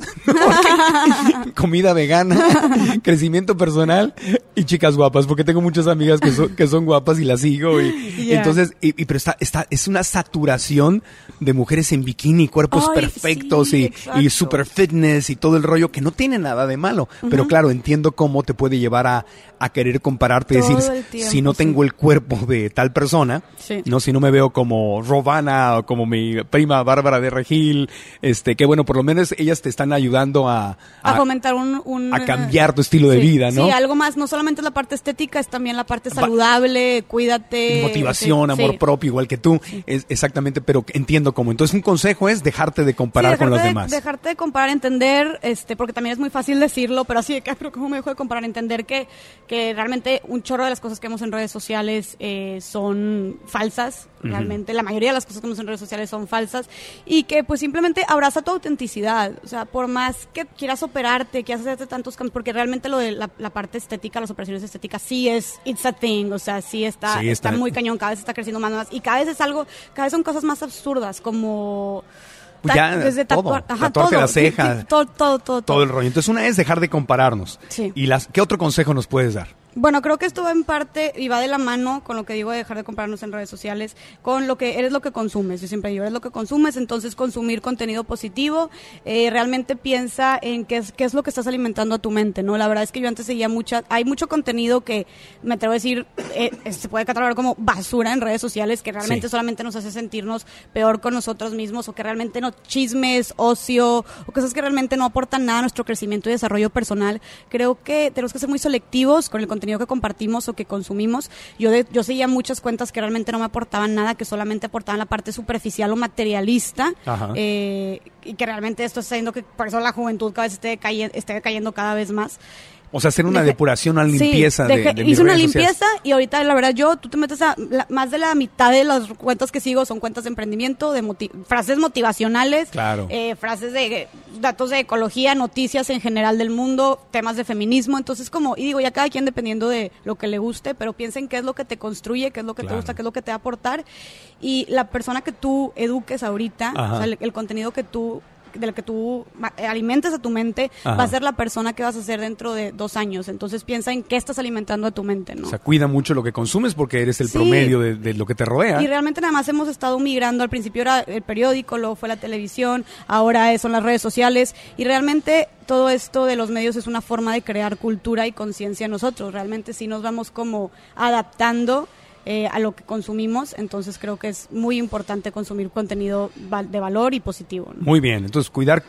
comida vegana, crecimiento personal y chicas guapas, porque tengo muchas amigas que son guapas y las sigo y entonces pero es una saturación de mujeres en bikini, cuerpos perfectos y super fitness y todo el rollo, que no tiene nada de malo. Pero claro, entiendo cómo te puede llevar a querer compararte y decir, si no tengo el cuerpo de tal persona, no, si no me veo como Robana o como mi prima Bárbara de Regil, que bueno, por lo menos ellas te están ayudando a fomentar a cambiar tu estilo de vida, ¿no? Sí, algo más, no solamente es la parte estética, es también la parte saludable, cuídate. Motivación, aceptación, amor propio, igual que tú, exactamente, pero entiendo cómo. Entonces un consejo es dejarte de comparar con los demás. Dejarte de comparar, entender, porque también es muy fácil decirlo, pero así de que, pero ¿cómo me dejo de comparar? Entender que realmente un chorro de las cosas que vemos en redes sociales son falsas, realmente la mayoría de las cosas que vemos en redes sociales son falsas, y que pues simplemente abraza tu autenticidad, o sea, por más que quieras operarte, quieras hacerte tantos cambios, porque realmente lo de la parte estética, las operaciones estéticas sí it's a thing, o sea, sí está muy cañón, cada vez está creciendo más, y cada vez son cosas más absurdas, como desde tatuarte la ceja, todo el rollo. Entonces una es dejar de compararnos. Sí. ¿Y qué otro consejo nos puedes dar? Bueno, creo que esto va en parte y va de la mano con lo que digo de dejar de compararnos en redes sociales, con lo que eres lo que consumes. Yo siempre digo, eres lo que consumes, entonces consumir contenido positivo, realmente piensa en qué es lo que estás alimentando a tu mente, ¿no? La verdad es que yo antes seguía hay mucho contenido que me atrevo a decir, se puede catalogar como basura en redes sociales, que realmente solamente nos hace sentirnos peor con nosotros mismos, o que realmente chismes, ocio, o cosas que realmente no aportan nada a nuestro crecimiento y desarrollo personal. Creo que tenemos que ser muy selectivos con el contenido que compartimos o que consumimos. Yo seguía muchas cuentas que realmente no me aportaban nada, que solamente aportaban la parte superficial o materialista, y que realmente esto está haciendo que por eso la juventud cada vez esté cayendo cada vez más. O sea, hacer una depuración, una limpieza de mis hice una redes limpieza sociales. Y ahorita, la verdad, tú te metes más de la mitad de las cuentas que sigo son cuentas de emprendimiento, de frases motivacionales, frases de datos de ecología, noticias en general del mundo, temas de feminismo. Entonces, ya cada quien dependiendo de lo que le guste, pero piensen qué es lo que te construye, qué es lo que te gusta, qué es lo que te va a aportar. Y la persona que tú eduques ahorita, o sea, el contenido del que tú alimentes a tu mente, va a ser la persona que vas a ser dentro de 2 años. Entonces piensa en qué estás alimentando a tu mente, ¿no? O sea, cuida mucho lo que consumes porque eres el promedio de lo que te rodea. Y realmente nada más hemos estado migrando. Al principio era el periódico, luego fue la televisión, ahora son las redes sociales, y realmente todo esto de los medios es una forma de crear cultura y conciencia en nosotros. Realmente sí nos vamos como adaptando a lo que consumimos, entonces creo que es muy importante consumir contenido de valor y positivo, ¿no? Muy bien, entonces cuidar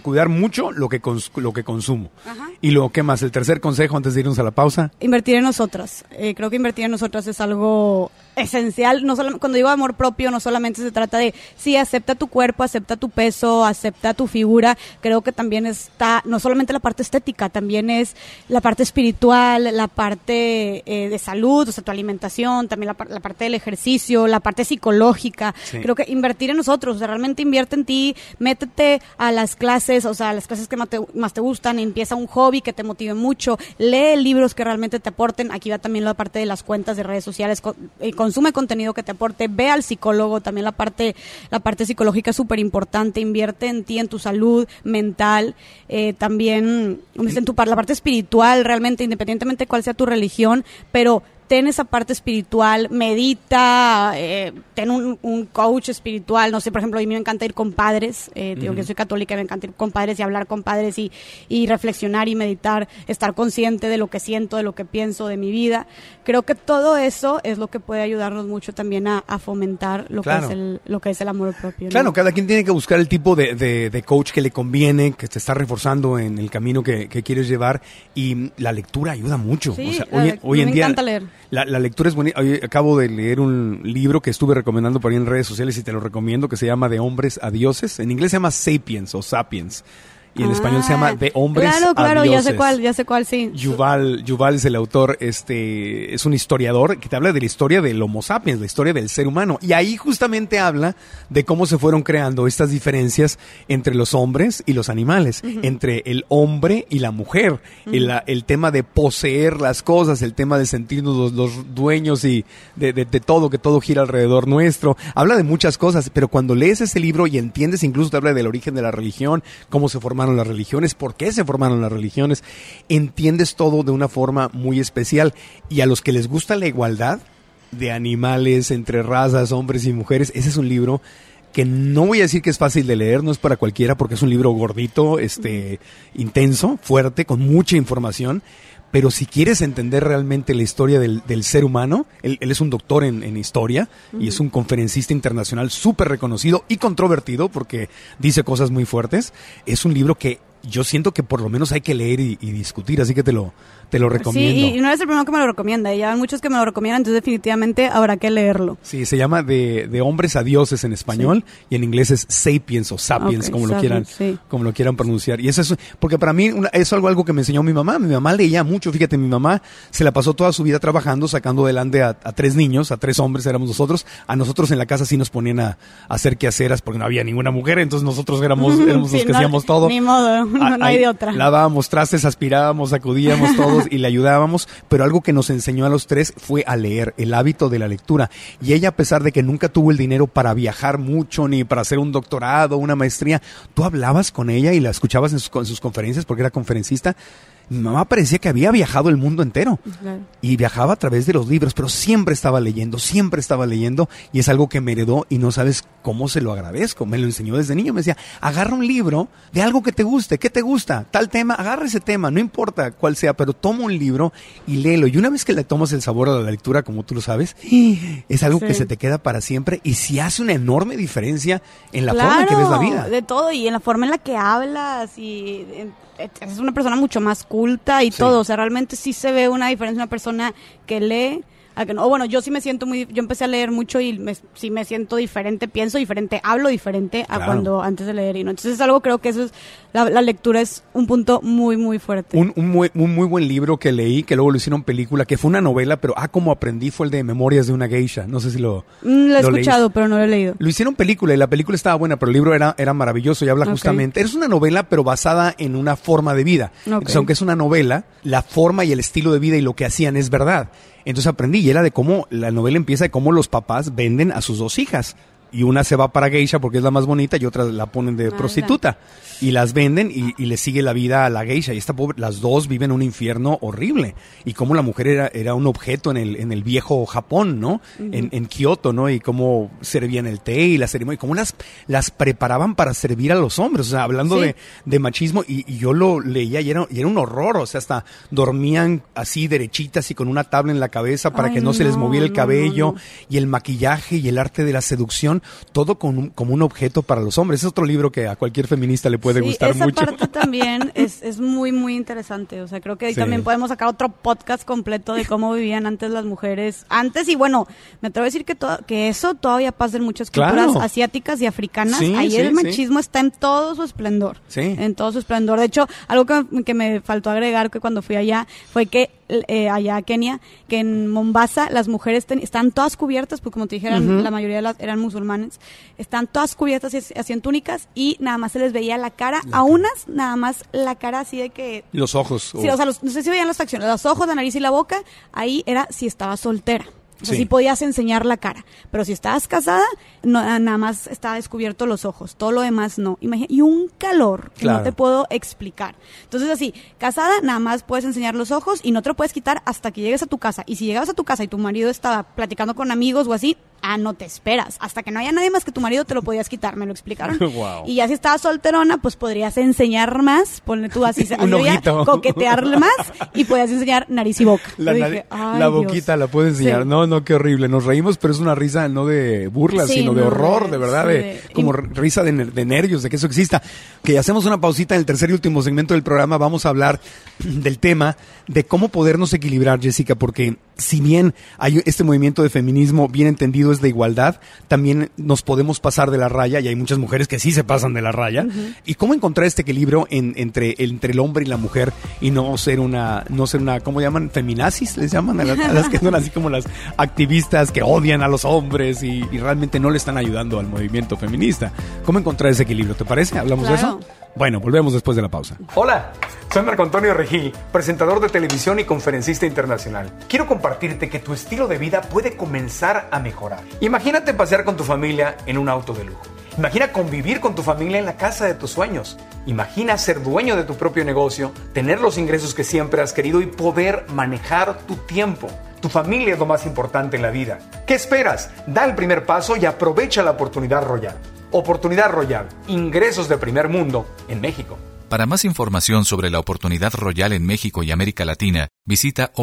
mucho lo que consumo. ¿Y qué más? El tercer consejo antes de irnos a la pausa. Invertir en nosotras. Creo que invertir en nosotras es algo esencial. No solo, cuando digo amor propio, no solamente se trata de, acepta tu cuerpo, acepta tu peso, acepta tu figura. Creo que también está, no solamente la parte estética, también es la parte espiritual, la parte de salud, o sea, tu alimentación, también la parte del ejercicio, la parte psicológica. Creo que invertir en nosotros, o sea, realmente invierte en ti, métete a las clases, o sea, las clases que más te gustan, empieza un hobby que te motive mucho, lee libros que realmente te aporten. Aquí va también la parte de las cuentas de redes sociales, consume contenido que te aporte, ve al psicólogo, también la parte psicológica es súper importante, invierte en ti, en tu salud mental, también en la parte espiritual, realmente, independientemente de cuál sea tu religión, pero ten esa parte espiritual, medita, ten un coach espiritual, no sé, por ejemplo, a mí me encanta ir con padres, digo que soy católica, me encanta ir con padres y hablar con padres y reflexionar y meditar, estar consciente de lo que siento, de lo que pienso, de mi vida. Creo que todo eso es lo que puede ayudarnos mucho también a fomentar lo que es el amor propio, ¿no? Claro, cada quien tiene que buscar el tipo de coach que le conviene, que te está reforzando en el camino que quieres llevar, y la lectura ayuda mucho. Sí, o sea, hoy en día me encanta leer. La lectura es bonita. Acabo de leer un libro que estuve recomendando por ahí en redes sociales y te lo recomiendo, que se llama De hombres a dioses. En inglés se llama Sapiens o Sapiens. Y en español se llama De hombres a dioses. Claro, ya sé cuál, sí. Yuval es el autor, es un historiador que te habla de la historia del Homo sapiens, la historia del ser humano. Y ahí justamente habla de cómo se fueron creando estas diferencias entre los hombres y los animales, entre el hombre y la mujer, el tema de poseer las cosas, el tema de sentirnos los dueños y de todo, que todo gira alrededor nuestro. Habla de muchas cosas, pero cuando lees ese libro y entiendes, incluso te habla del origen de la religión, cómo se formaron las religiones, por qué se formaron las religiones, entiendes todo de una forma muy especial. Y a los que les gusta la igualdad de animales entre razas, hombres y mujeres, ese es un libro que no voy a decir que es fácil de leer, no es para cualquiera, porque es un libro gordito, intenso, fuerte, con mucha información. Pero si quieres entender realmente la historia del ser humano, él es un doctor en historia y es un conferencista internacional súper reconocido y controvertido porque dice cosas muy fuertes. Es un libro que yo siento que por lo menos hay que leer y discutir, así que te lo recomiendo. Sí, y no eres el primero que me lo recomienda, ya hay muchos que me lo recomiendan, entonces definitivamente habrá que leerlo. Sí, se llama de hombres a dioses en español, y en inglés es Sapiens o Sapiens, Okay, como lo Sapiens, quieran pronunciar. Y eso es, porque para mí es algo que me enseñó mi mamá. Mi mamá leía mucho, fíjate, mi mamá se la pasó toda su vida trabajando, sacando adelante a 3 niños, a 3 hombres éramos nosotros. A nosotros en la casa sí nos ponían a hacer quehaceras porque no había ninguna mujer, entonces nosotros éramos los que hacíamos todo. Ni modo, no hay de otra. Lavábamos trastes, aspirábamos, sacudíamos todos y le ayudábamos, pero algo que nos enseñó a los 3 fue a leer, el hábito de la lectura. Y ella, a pesar de que nunca tuvo el dinero para viajar mucho, ni para hacer un doctorado, una maestría, tú hablabas con ella y la escuchabas en sus conferencias porque era conferencista. Mi mamá parecía que había viajado el mundo entero. Claro. Y viajaba a través de los libros, pero siempre estaba leyendo, y es algo que me heredó y no sabes cómo se lo agradezco. Me lo enseñó desde niño, me decía, agarra un libro de algo que te guste. ¿Qué te gusta? Tal tema, agarra ese tema, no importa cuál sea, pero toma un libro y léelo. Y una vez que le tomas el sabor a la lectura, como tú lo sabes, es algo que se te queda para siempre y sí hace una enorme diferencia en la forma en que ves la vida. De todo, y en la forma en la que hablas, y es una persona mucho más culta y todo, o sea, realmente sí se ve una diferencia, una persona que lee a que no. Bueno, yo sí me siento yo empecé a leer mucho y sí me siento diferente, pienso diferente, hablo diferente a cuando antes de leer, y no. Entonces es algo, creo que eso es, la lectura es un punto muy, muy fuerte. Un muy buen libro que leí, que luego lo hicieron película, que fue una novela, pero como aprendí, fue el de Memorias de una geisha. No sé si lo he escuchado, pero no lo he leído. Lo hicieron película y la película estaba buena, pero el libro era maravilloso y habla justamente, es una novela pero basada en una forma de vida. Entonces, aunque es una novela, la forma y el estilo de vida y lo que hacían es verdad. Entonces aprendí, y era de cómo la novela empieza, de cómo los papás venden a sus 2 hijas. Y una se va para geisha porque es la más bonita y otra la ponen de prostituta. Y las venden y le sigue la vida a la geisha. Y esta pobre, las 2 viven un infierno horrible. Y cómo la mujer era un objeto en el viejo Japón, ¿no? Uh-huh. En Kioto, ¿no? Y cómo servían el té y la ceremonia. Y cómo las preparaban para servir a los hombres. O sea, hablando de machismo. Y yo lo leía y era un horror. O sea, hasta dormían así derechitas y con una tabla en la cabeza para que no se les moviera el cabello. No. Y el maquillaje y el arte de la seducción. Todo como un objeto para los hombres. Es otro libro que a cualquier feminista le puede gustar mucho. Esa parte también es muy, muy interesante. O sea, creo que ahí también podemos sacar otro podcast completo de cómo vivían antes las mujeres. Antes, y bueno, me atrevo a decir que eso todavía pasa en muchas culturas asiáticas y africanas. Ahí el machismo está en todo su esplendor. Sí. En todo su esplendor. De hecho, algo que me faltó agregar que cuando fui allá fue que allá a Kenia, que en Mombasa las mujeres están todas cubiertas, porque como te dijeron, la mayoría eran musulmanes, están todas cubiertas así en túnicas, y nada más se les veía la cara, a unas nada más la cara así de que... Los ojos. Sí, o sea, no sé si veían las facciones, los ojos, la nariz y la boca, ahí era si estaba soltera. O sea, sí podías enseñar la cara, pero si estabas casada, nada más estaba descubierto los ojos, todo lo demás no. Y un calor que no te puedo explicar. Entonces así, casada, nada más puedes enseñar los ojos y no te lo puedes quitar hasta que llegues a tu casa. Y si llegabas a tu casa y tu marido estaba platicando con amigos o así, no te esperas. Hasta que no haya nadie más que tu marido te lo podías quitar, me lo explicaron. Wow. Y ya si estabas solterona, pues podrías enseñar más, ponle tú así, coquetearle más y podías enseñar nariz y boca. La boquita la puedes enseñar. No, qué horrible. Nos reímos, pero es una risa no de burla, sino de horror, de verdad, como risa de nervios, de que eso exista. Que hacemos una pausita en el tercer y último segmento del programa. Vamos a hablar del tema de cómo podernos equilibrar, Jessica, porque si bien hay este movimiento de feminismo bien entendido es de igualdad, también nos podemos pasar de la raya, y hay muchas mujeres que sí se pasan de la raya. Uh-huh. Y cómo encontrar este equilibrio entre el hombre y la mujer, y no ser una, ¿cómo llaman? Feminazis, les llaman a las que son así como las activistas que odian a los hombres y realmente no le están ayudando al movimiento feminista. ¿Cómo encontrar ese equilibrio? ¿Te parece? ¿Hablamos de eso? Bueno, volvemos después de la pausa. Hola, soy Marco Antonio Regil, presentador de televisión y conferencista internacional. Quiero compartirte que tu estilo de vida puede comenzar a mejorar. Imagínate pasear con tu familia en un auto de lujo. Imagina convivir con tu familia en la casa de tus sueños. Imagina ser dueño de tu propio negocio, tener los ingresos que siempre has querido y poder manejar tu tiempo. Tu familia es lo más importante en la vida. ¿Qué esperas? Da el primer paso y aprovecha la oportunidad Royal. Oportunidad Royal, ingresos de primer mundo en México. Para más información sobre la Oportunidad Royal en México y América Latina, visita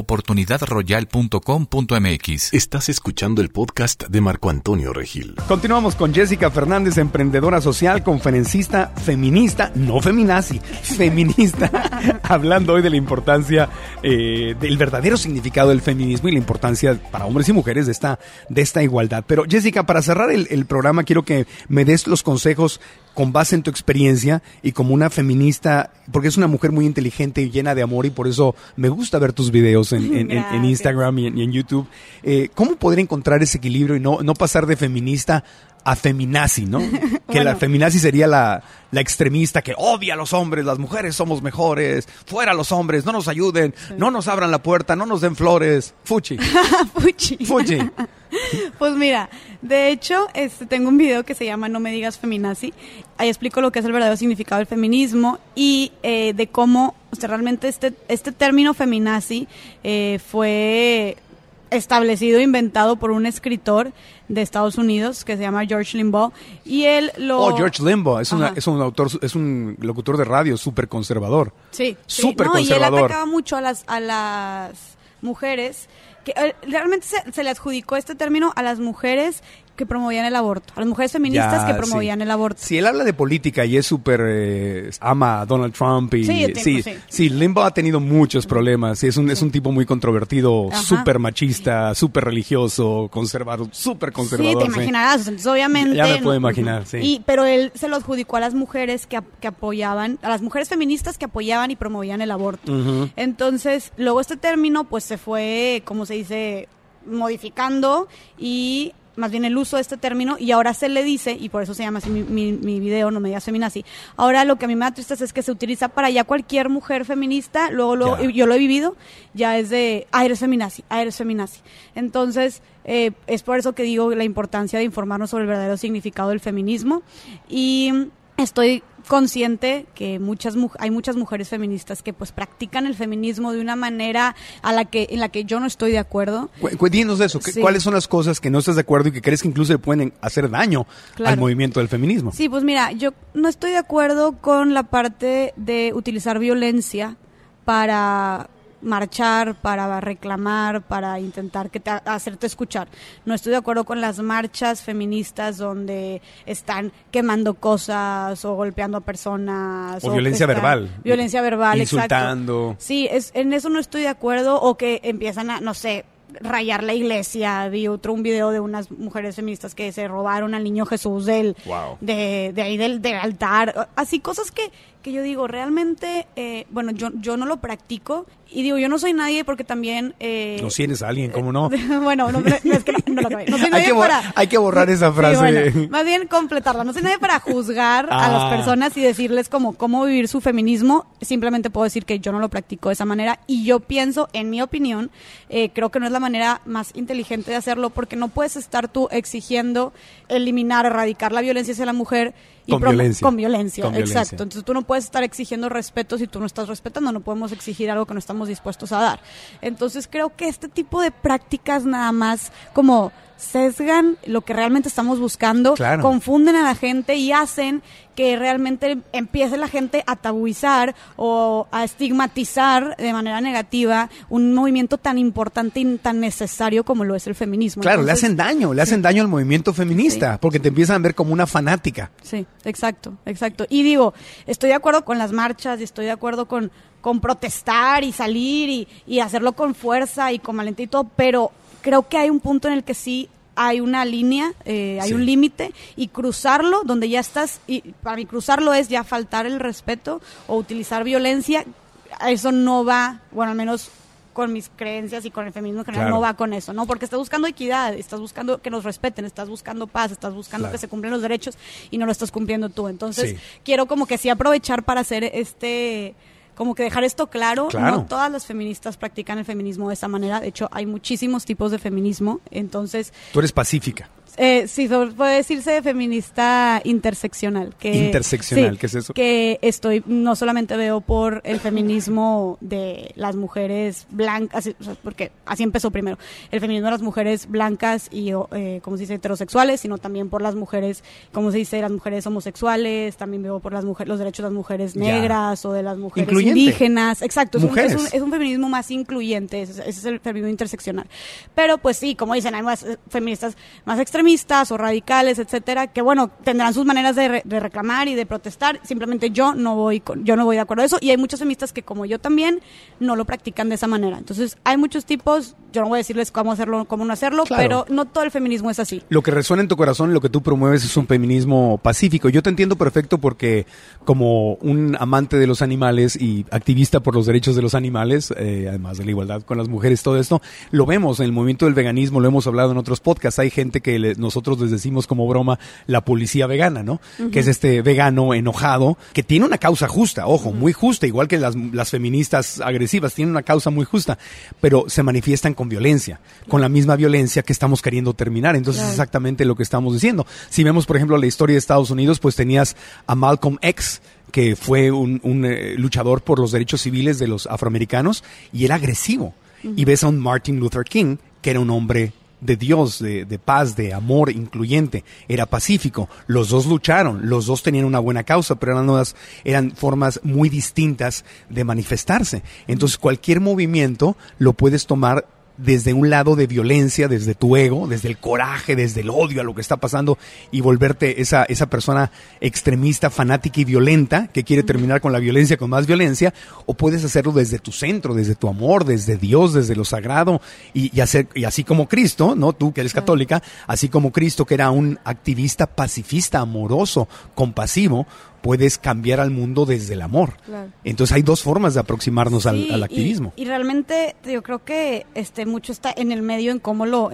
oportunidadroyal.com.mx. Estás escuchando el podcast de Marco Antonio Regil. Continuamos con Jessica Fernández, emprendedora social, conferencista, feminista, no feminazi, feminista, hablando hoy de la importancia del verdadero significado del feminismo y la importancia para hombres y mujeres de esta igualdad. Pero Jessica, para cerrar el programa, quiero que me des los consejos con base en tu experiencia y como una feminista, porque es una mujer muy inteligente y llena de amor y por eso me gusta ver tus videos en Instagram y en YouTube. ¿Cómo poder encontrar ese equilibrio y no pasar de feminista a feminazi, ¿no? Que bueno, la feminazi sería la extremista que odia a los hombres, las mujeres somos mejores, fuera los hombres, no nos ayuden, no nos abran la puerta, no nos den flores, fuchi. Fuchi. Pues mira, de hecho, tengo un video que se llama No me digas feminazi. Ahí explico lo que es el verdadero significado del feminismo y de cómo, o sea, realmente este término feminazi fue establecido, inventado por un escritor de Estados Unidos que se llama George Limbaugh y él lo... George Limbaugh es un autor, es un locutor de radio súper conservador. Sí, súper conservador. Y él atacaba mucho a las mujeres que realmente se le adjudicó este término a las mujeres que promovían el aborto, a las mujeres feministas que promovían el aborto. Sí, él habla de política y es súper ama a Donald Trump y sí, Limbaugh ha tenido muchos problemas. Sí, es un tipo muy controvertido, súper machista, súper religioso, conservador, súper conservador. Sí, te imaginarás, entonces obviamente. Ya me puedo imaginar, sí. Pero él se lo adjudicó a las mujeres que apoyaban, a las mujeres feministas que apoyaban y promovían el aborto. Uh-huh. Entonces, luego este término pues se fue, como se dice, modificando y más bien el uso de este término, y ahora se le dice, y por eso se llama así mi video, No me digas feminazi. Ahora lo que a mí me da tristeza es que se utiliza para ya cualquier mujer feminista, luego yo lo he vivido, ya es de, eres feminazi. Entonces, es por eso que digo la importancia de informarnos sobre el verdadero significado del feminismo, y estoy consciente que hay muchas mujeres feministas que pues practican el feminismo de una manera en la que yo no estoy de acuerdo. Dinos eso, sí. ¿Cuáles son las cosas que no estás de acuerdo y que crees que incluso le pueden hacer daño al movimiento del feminismo? Sí, pues mira, yo no estoy de acuerdo con la parte de utilizar violencia para marchar, para reclamar, para intentar hacerte escuchar. No estoy de acuerdo con las marchas feministas donde están quemando cosas o golpeando a personas. O violencia verbal. Violencia verbal, insultando. Exacto. Sí, en eso no estoy de acuerdo, o que empiezan a, no sé, rayar la iglesia. Vi un video de unas mujeres feministas que se robaron al niño Jesús de ahí del altar, así cosas que yo digo, realmente, bueno, yo no lo practico, y digo, yo no soy nadie porque también... no tienes a alguien, ¿cómo no? Bueno, es que no lo acabé. No soy nadie hay que borrar esa frase. Sí, bueno, más bien completarla. No soy nadie para juzgar a las personas y decirles cómo vivir su feminismo. Simplemente puedo decir que yo no lo practico de esa manera, y yo pienso, en mi opinión, creo que no es la manera más inteligente de hacerlo, porque no puedes estar tú exigiendo eliminar, erradicar la violencia hacia la mujer con violencia, exacto. Entonces tú no puedes estar exigiendo respeto si tú no estás respetando. No podemos exigir algo que no estamos dispuestos a dar. Entonces creo que este tipo de prácticas nada más como sesgan lo que realmente estamos buscando, confunden a la gente y hacen que realmente empiece la gente a tabuizar o a estigmatizar de manera negativa un movimiento tan importante y tan necesario como lo es el feminismo. Claro, entonces, le hacen daño al movimiento feminista, porque te empiezan a ver como una fanática. Sí, exacto. Y digo, estoy de acuerdo con las marchas y estoy de acuerdo con protestar y salir y hacerlo con fuerza y con valentía y todo, pero creo que hay un punto en el que sí hay una línea, hay un límite, y cruzarlo, donde ya estás, y para mí cruzarlo es ya faltar el respeto o utilizar violencia. Eso no va, bueno, al menos con mis creencias y con el feminismo en general, no va con eso, ¿no? Porque estás buscando equidad, estás buscando que nos respeten, estás buscando paz, estás buscando que se cumplan los derechos, y no lo estás cumpliendo tú. Entonces, quiero como que sí aprovechar para hacer como que dejar esto claro. No todas las feministas practican el feminismo de esa manera. De hecho, hay muchísimos tipos de feminismo. Entonces, tú eres pacífica. Sí, puede decirse feminista interseccional. Interseccional, sí, ¿qué es eso? Que no solamente veo por el feminismo de las mujeres blancas, porque así empezó primero, el feminismo de las mujeres blancas y, ¿cómo se dice?, heterosexuales, sino también por las mujeres, ¿cómo se dice?, las mujeres homosexuales, también veo por los derechos de las mujeres negras o de las mujeres indígenas. Exacto, es un feminismo más incluyente, ese es el feminismo interseccional. Pero pues sí, como dicen, hay más feministas más extremistas o radicales, etcétera, que bueno, tendrán sus maneras de reclamar y de protestar. Simplemente yo no voy de acuerdo a eso, y hay muchas feministas que, como yo también, no lo practican de esa manera. Entonces, hay muchos tipos, yo no voy a decirles cómo hacerlo, cómo no hacerlo, claro, pero no todo el feminismo es así. Lo que resuena en tu corazón, lo que tú promueves es un feminismo pacífico. Yo te entiendo perfecto porque como un amante de los animales y activista por los derechos de los animales, además de la igualdad con las mujeres, todo esto, lo vemos en el movimiento del veganismo, lo hemos hablado en otros podcasts. Hay gente que nosotros les decimos como broma la policía vegana, ¿no? Uh-huh. Que es este vegano enojado que tiene una causa justa, ojo, muy justa, igual que las feministas agresivas, tienen una causa muy justa, pero se manifiestan con violencia, con la misma violencia que estamos queriendo terminar. Entonces es exactamente lo que estamos diciendo. Si vemos, por ejemplo, la historia de Estados Unidos, pues tenías a Malcolm X, que fue un luchador por los derechos civiles de los afroamericanos, y era agresivo. Uh-huh. Y ves a un Martin Luther King, que era un hombre de Dios, de paz, de amor incluyente, era pacífico. Los dos lucharon, los dos tenían una buena causa, pero eran formas muy distintas de manifestarse. Entonces cualquier movimiento lo puedes tomar desde un lado de violencia, desde tu ego, desde el coraje, desde el odio a lo que está pasando, y volverte esa persona extremista, fanática y violenta que quiere terminar con la violencia, con más violencia, o puedes hacerlo desde tu centro, desde tu amor, desde Dios, desde lo sagrado, y así como Cristo, ¿no? Tú que eres católica, así como Cristo, que era un activista pacifista, amoroso, compasivo, puedes cambiar al mundo desde el amor. Claro. Entonces hay dos formas de aproximarnos al activismo. Y realmente yo creo que mucho está en el medio, en cómo lo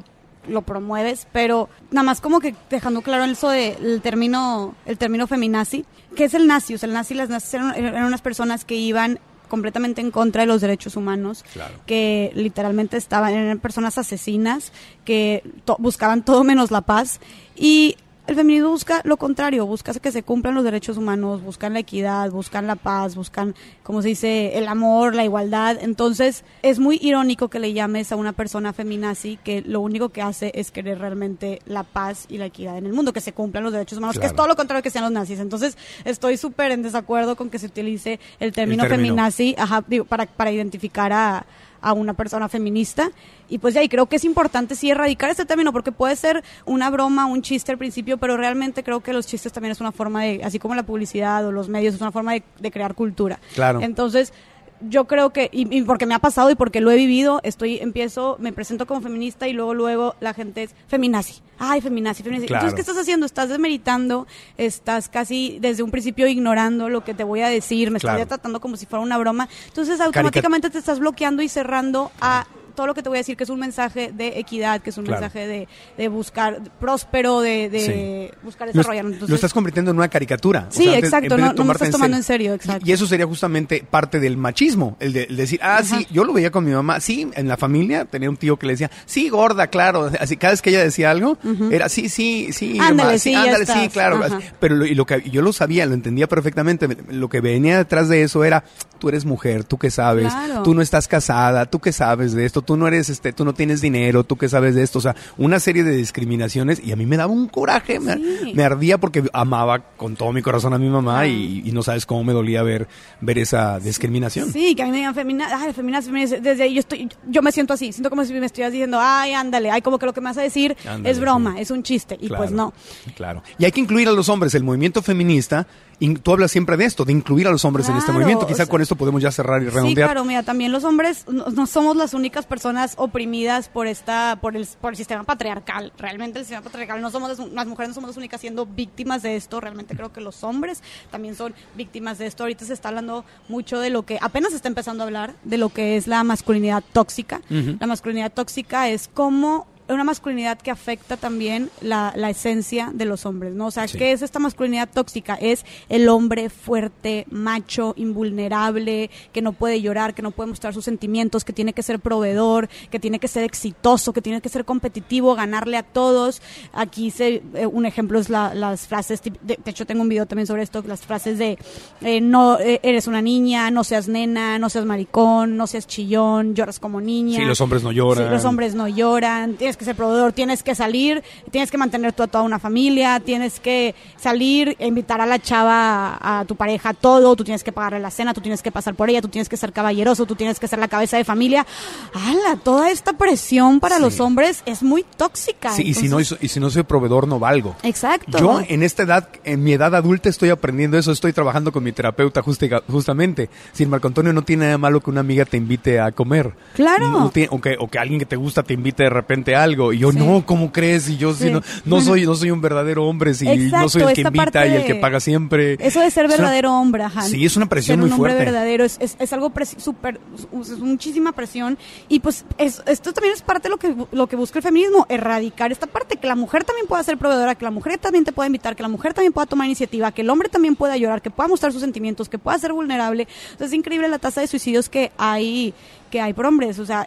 promueves, pero nada más como que dejando claro eso el término feminazi, que es el nazi. O sea, las nazis eran unas personas que iban completamente en contra de los derechos humanos, claro, que literalmente eran personas asesinas que buscaban todo menos la paz. Y el feminismo busca lo contrario, busca que se cumplan los derechos humanos, buscan la equidad, buscan la paz, buscan, como se dice, el amor, la igualdad. Entonces, es muy irónico que le llames a una persona feminazi que lo único que hace es querer realmente la paz y la equidad en el mundo, que se cumplan los derechos humanos, claro, que es todo lo contrario que sean los nazis. Entonces, estoy súper en desacuerdo con que se utilice el término feminazi, para identificar a una persona feminista. Y pues y creo que es importante sí erradicar este término, porque puede ser una broma, un chiste al principio, pero realmente creo que los chistes también es una forma de, así como la publicidad o los medios, es una forma de crear cultura. Claro. Entonces, yo creo que, y porque me ha pasado y porque lo he vivido, me presento como feminista y luego la gente es feminazi. Ay, feminazi. Claro. Entonces, ¿qué estás haciendo? Estás desmeritando, estás casi desde un principio ignorando lo que te voy a decir, me estoy tratando como si fuera una broma. Entonces, automáticamente te estás bloqueando y cerrando a todo lo que te voy a decir, que es un mensaje de equidad, que es un mensaje de buscar próspero, de buscar desarrollar. Entonces, lo estás convirtiendo en una caricatura. Sí, exacto, no me estás tomando en serio, exacto. Y eso sería justamente parte del machismo, el decir, sí, yo lo veía con mi mamá, sí, en la familia tenía un tío que le decía, sí, gorda, claro, así cada vez que ella decía algo, era sí, ándale, sí, claro, pero lo que yo lo sabía, lo entendía perfectamente, lo que venía detrás de eso era, tú eres mujer, tú qué sabes, claro, tú no estás casada, tú qué sabes de esto, tú no eres tú no tienes dinero, tú qué sabes de esto, o sea, una serie de discriminaciones, y a mí me daba un coraje, me ardía porque amaba con todo mi corazón a mi mamá, y no sabes cómo me dolía ver esa discriminación. Sí, que a mí me digan feminazi, desde ahí yo me siento así, siento como si me estuvieras diciendo, ay, ándale, como que lo que me vas a decir es broma, es un chiste, y claro, pues no. Claro, y hay que incluir a los hombres, el movimiento feminista, tú hablas siempre de esto, de incluir a los hombres en este movimiento, quizá con esto podemos ya cerrar y redondear. Sí, claro, mira, también los hombres no somos las únicas personas oprimidas por el sistema patriarcal. Realmente el sistema patriarcal, las mujeres no somos las únicas siendo víctimas de esto. Realmente creo que los hombres también son víctimas de esto. Ahorita se está hablando mucho de lo que apenas se está empezando a hablar, de lo que es la masculinidad tóxica. Uh-huh. La masculinidad tóxica es cómo una masculinidad que afecta también la esencia de los hombres, ¿no? O sea, ¿qué es esta masculinidad tóxica? Es el hombre fuerte, macho, invulnerable, que no puede llorar, que no puede mostrar sus sentimientos, que tiene que ser proveedor, que tiene que ser exitoso, que tiene que ser competitivo, ganarle a todos. Aquí un ejemplo es las frases, de hecho tengo un video también sobre esto, las frases de no eres una niña, no seas nena, no seas maricón, no seas chillón, lloras como niña. Sí, los hombres no lloran. Sí, los hombres no lloran, tienes que ser proveedor, tienes que salir, tienes que mantener tú a toda una familia, tienes que salir e invitar a la chava, a tu pareja, todo, tú tienes que pagarle la cena, tú tienes que pasar por ella, tú tienes que ser caballeroso, tú tienes que ser la cabeza de familia. ¡Hala! Toda esta presión para los hombres es muy tóxica. Sí, entonces, y si no soy proveedor, no valgo. Exacto. Yo en esta edad, en mi edad adulta, estoy aprendiendo eso, estoy trabajando con mi terapeuta justamente. Si Marco Antonio, no tiene nada malo que una amiga te invite a comer. Claro. No tiene, o que alguien que te gusta te invite de repente a algo. Y yo, no, ¿cómo crees? Y yo no soy un verdadero hombre, si no soy el que invita y el que paga siempre. Eso de ser verdadero hombre, ajá. Sí, es una presión muy fuerte. Ser un hombre verdadero es algo súper, es muchísima presión. Y pues esto también es parte de lo que busca el feminismo, erradicar esta parte, que la mujer también pueda ser proveedora, que la mujer también te pueda invitar, que la mujer también pueda tomar iniciativa, que el hombre también pueda llorar, que pueda mostrar sus sentimientos, que pueda ser vulnerable. Entonces es increíble la tasa de suicidios que hay por hombres. O sea,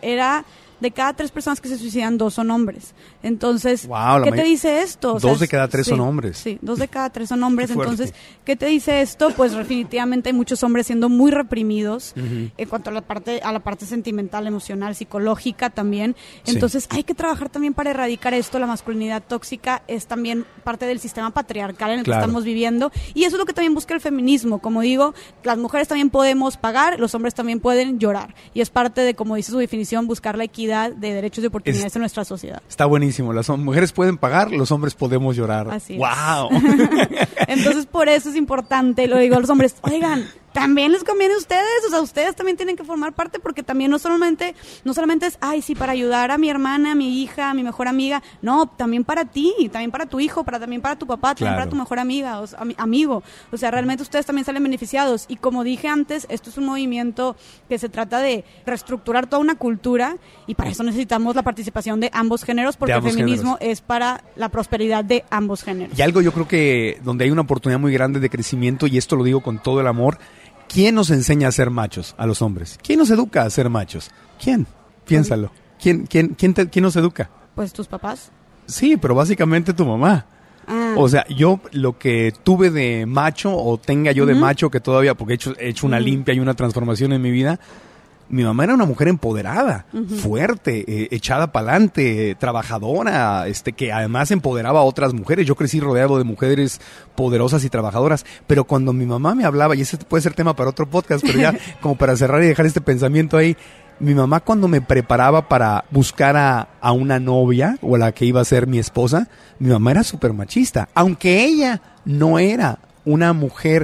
de cada 3 personas que se suicidan, 2 son hombres. Entonces, ¿qué te dice esto? 2 de cada 3 son hombres. Sí, 2 de cada 3 son hombres. Entonces, ¿qué te dice esto? Pues definitivamente hay muchos hombres siendo muy reprimidos en cuanto a la parte sentimental, emocional, psicológica también. Entonces, hay que trabajar también para erradicar esto. La masculinidad tóxica es también parte del sistema patriarcal en el que estamos viviendo. Y eso es lo que también busca el feminismo. Como digo, las mujeres también podemos pagar, los hombres también pueden llorar. Y es parte de, como dice su definición, buscar la equidad de derechos y oportunidades en nuestra sociedad. Está buenísimo. Las mujeres pueden pagar, los hombres podemos llorar. Así es. ¡Wow! Entonces, por eso es importante, lo digo a los hombres, oigan, también les conviene a ustedes, o sea, ustedes también tienen que formar parte, porque también no solamente es, ay, sí, para ayudar a mi hermana, a mi hija, a mi mejor amiga, no, también para ti, también para tu hijo, también para tu papá, también para tu mejor amiga, amigo, o sea, realmente ustedes también salen beneficiados, y como dije antes, esto es un movimiento que se trata de reestructurar toda una cultura, y para eso necesitamos la participación de ambos géneros, porque el feminismo es para la prosperidad de ambos géneros. Y algo yo creo que donde hay una oportunidad muy grande de crecimiento, y esto lo digo con todo el amor, ¿quién nos enseña a ser machos a los hombres? ¿Quién nos educa a ser machos? ¿Quién? Piénsalo. ¿Quién nos educa? Pues tus papás. Sí, pero básicamente tu mamá. O sea, yo lo que tuve de macho, o tenga yo de macho, que todavía, porque he hecho una limpia y una transformación en mi vida, mi mamá era una mujer empoderada, fuerte, echada para adelante, trabajadora, que además empoderaba a otras mujeres. Yo crecí rodeado de mujeres poderosas y trabajadoras, pero cuando mi mamá me hablaba, y ese puede ser tema para otro podcast, pero ya como para cerrar y dejar este pensamiento ahí, mi mamá cuando me preparaba para buscar a una novia, o a la que iba a ser mi esposa, mi mamá era súper machista, aunque ella no era una mujer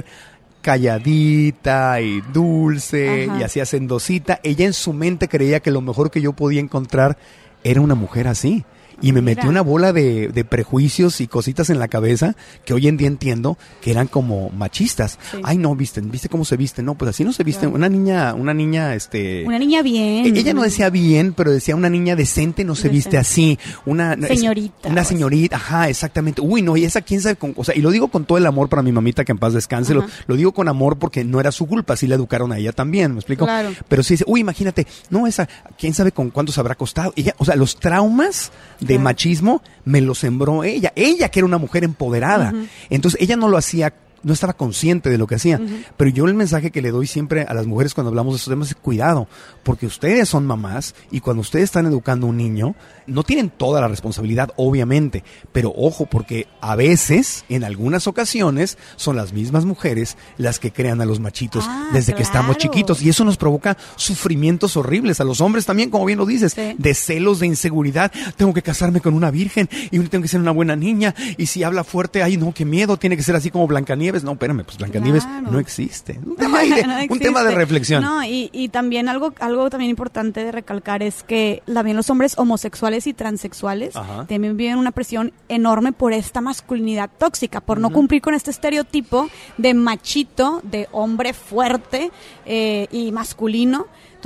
calladita y dulce y así hacendosita, ella en su mente creía que lo mejor que yo podía encontrar era una mujer así. Y me metió una bola de prejuicios y cositas en la cabeza que hoy en día entiendo que eran como machistas. Sí. Ay, no, ¿viste cómo se viste? No, pues así no se viste. Claro. Una niña, Una niña bien. Ella no decía bien, pero decía una niña decente no se viste así. Una señorita, ajá, exactamente. Uy, no, y esa quién sabe, o sea, y lo digo con todo el amor para mi mamita, que en paz descanse. Lo digo con amor porque no era su culpa, sí la educaron a ella también, ¿me explico? Claro. Pero sí dice, uy, imagínate, no, esa, quién sabe con cuánto se habrá costado. Ella, o sea, los traumas de machismo me lo sembró ella que era una mujer empoderada. Entonces ella no lo hacía, no estaba consciente de lo que hacía. Pero yo el mensaje que le doy siempre a las mujeres cuando hablamos de estos temas es cuidado, porque ustedes son mamás y cuando ustedes están educando a un niño, no tienen toda la responsabilidad, obviamente, pero ojo, porque a veces, en algunas ocasiones, son las mismas mujeres las que crean a los machitos desde que estamos chiquitos, y eso nos provoca sufrimientos horribles a los hombres también, como bien lo dices, de celos, de inseguridad. Tengo que casarme con una virgen y tengo que ser una buena niña, y si habla fuerte, ay no, qué miedo, tiene que ser así como Blancanieves. No, espérame, pues Blancanieves no existe. Un tema de reflexión. No, y también algo también importante de recalcar es que también los hombres homosexuales y transexuales también viven una presión enorme por esta masculinidad tóxica, por no cumplir con este estereotipo de machito, de hombre fuerte y masculino.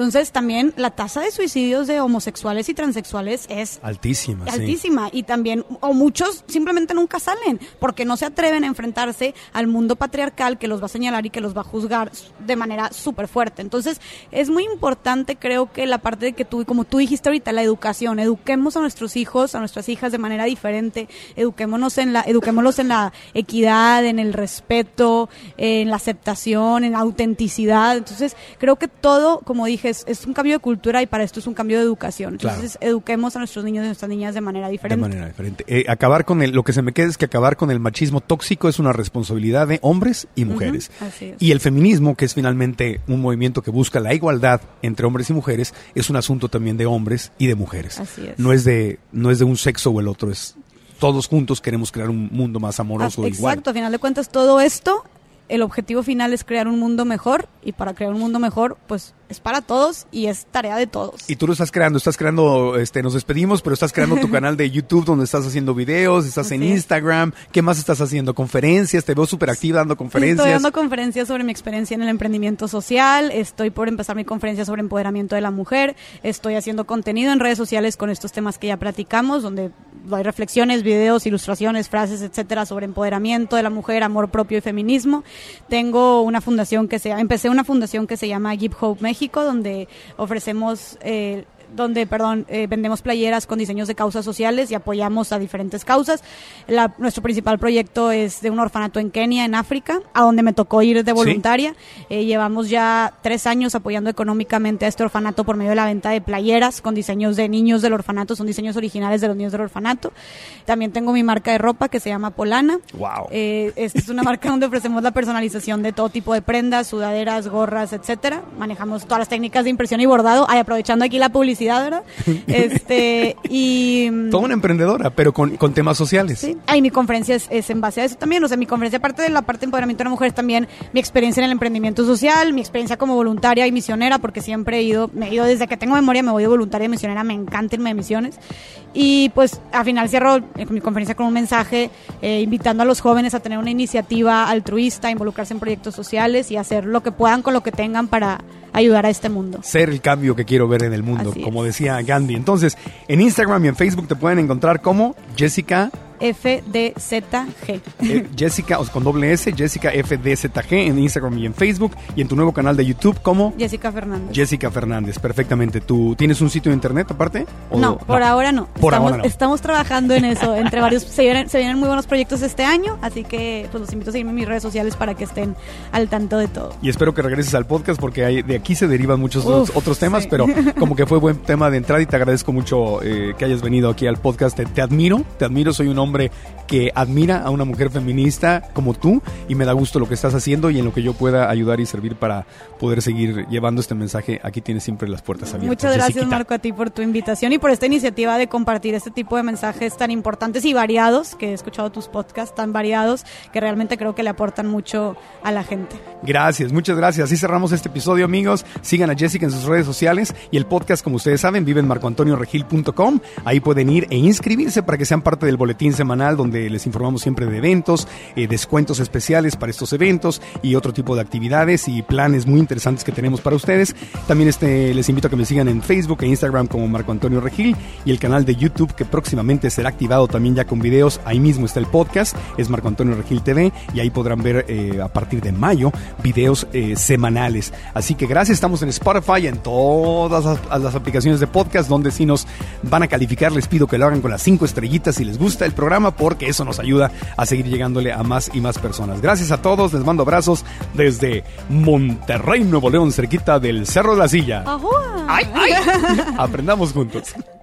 Entonces también la tasa de suicidios de homosexuales y transexuales es altísima. Y también, o muchos simplemente nunca salen porque no se atreven a enfrentarse al mundo patriarcal que los va a señalar y que los va a juzgar de manera súper fuerte. Entonces es muy importante, creo que la parte de que tú, como tú dijiste ahorita, la educación, eduquemos a nuestros hijos, a nuestras hijas de manera diferente, eduquémoslos en la equidad, en el respeto, en la aceptación, en la autenticidad. Entonces creo que todo, como dije, es un cambio de cultura y para esto es un cambio de educación. Entonces eduquemos a nuestros niños y nuestras niñas de manera diferente. Acabar con lo que se me queda es que acabar con el machismo tóxico es una responsabilidad de hombres y mujeres. Así es. Y el feminismo, que es finalmente un movimiento que busca la igualdad entre hombres y mujeres, es un asunto también de hombres y de mujeres. Así es. No es de un sexo o el otro, es todos juntos queremos crear un mundo más amoroso. Igual. Exacto, a final de cuentas todo esto, el objetivo final es crear un mundo mejor, y para crear un mundo mejor, pues es para todos y es tarea de todos. Y tú lo estás creando, nos despedimos, pero estás creando tu canal de YouTube donde estás haciendo videos, estás en Instagram. ¿Qué más estás haciendo? ¿Conferencias? Te veo súper activa dando conferencias. Estoy dando conferencias sobre mi experiencia en el emprendimiento social, estoy por empezar mi conferencia sobre empoderamiento de la mujer, estoy haciendo contenido en redes sociales con estos temas que ya platicamos, donde hay reflexiones, videos, ilustraciones, frases, etcétera, sobre empoderamiento de la mujer, amor propio y feminismo. Tengo una fundación empecé una fundación que se llama Give Hope México, donde ofrecemos vendemos playeras con diseños de causas sociales y apoyamos a diferentes causas. Nuestro principal proyecto es de un orfanato en Kenia, en África, a donde me tocó ir de voluntaria. Llevamos ya 3 años apoyando económicamente a este orfanato por medio de la venta de playeras con diseños de niños del orfanato, son diseños originales de los niños del orfanato. También tengo mi marca de ropa que se llama Polana. Wow. Esta es una marca donde ofrecemos la personalización de todo tipo de prendas, sudaderas, gorras, etcétera. Manejamos todas las técnicas de impresión y bordado, aprovechando aquí la publicidad, ¿verdad? Toda una emprendedora, pero con temas sociales. Sí. Y mi conferencia es en base a eso también. O sea, mi conferencia, aparte de la parte de empoderamiento de la mujer, es también mi experiencia en el emprendimiento social, mi experiencia como voluntaria y misionera, porque siempre me he ido desde que tengo memoria, me voy de voluntaria y misionera, me encanta irme de misiones. Y pues al final cierro mi conferencia con un mensaje invitando a los jóvenes a tener una iniciativa altruista, a involucrarse en proyectos sociales y hacer lo que puedan con lo que tengan para ayudar a este mundo. Ser el cambio que quiero ver en el mundo, como decía Gandhi. Entonces, en Instagram y en Facebook te pueden encontrar como Jessica FDZG. Jessica, con doble S, Jessica FDZG en Instagram y en Facebook, y en tu nuevo canal de YouTube como Jessica Fernández. Jessica Fernández, perfectamente. ¿Tú tienes un sitio de internet aparte? No, por ahora no. Estamos trabajando en eso, entre varios, se vienen muy buenos proyectos este año, así que pues los invito a seguirme en mis redes sociales para que estén al tanto de todo. Y espero que regreses al podcast porque de aquí se derivan muchos otros temas, pero como que fue buen tema de entrada y te agradezco mucho que hayas venido aquí al podcast. Te admiro, soy un hombre que admira a una mujer feminista como tú y me da gusto lo que estás haciendo y en lo que yo pueda ayudar y servir para poder seguir llevando este mensaje. Aquí tienes siempre las puertas abiertas. Muchas gracias, Marco, a ti por tu invitación y por esta iniciativa de compartir este tipo de mensajes tan importantes y variados, que he escuchado tus podcasts tan variados que realmente creo que le aportan mucho a la gente. Gracias, muchas gracias. Así cerramos este episodio, amigos. Sigan a Jessica en sus redes sociales y el podcast, como ustedes saben, vive en marcoantonioregil.com. Ahí pueden ir e inscribirse para que sean parte del boletín semanal donde les informamos siempre de eventos, descuentos especiales para estos eventos y otro tipo de actividades y planes muy interesantes que tenemos para ustedes. También les invito a que me sigan en Facebook e Instagram como Marco Antonio Regil y el canal de YouTube que próximamente será activado también ya con videos. Ahí mismo está el podcast, es Marco Antonio Regil TV y ahí podrán ver a partir de mayo videos semanales. Así que gracias, estamos en Spotify, en todas las aplicaciones de podcast donde si nos van a calificar les pido que lo hagan con las 5 estrellitas si les gusta el programa, porque eso nos ayuda a seguir llegándole a más y más personas. Gracias a todos, les mando abrazos desde Monterrey, Nuevo León, cerquita del Cerro de la Silla. ¡Ajúa! ¡Ay, ay! Aprendamos juntos.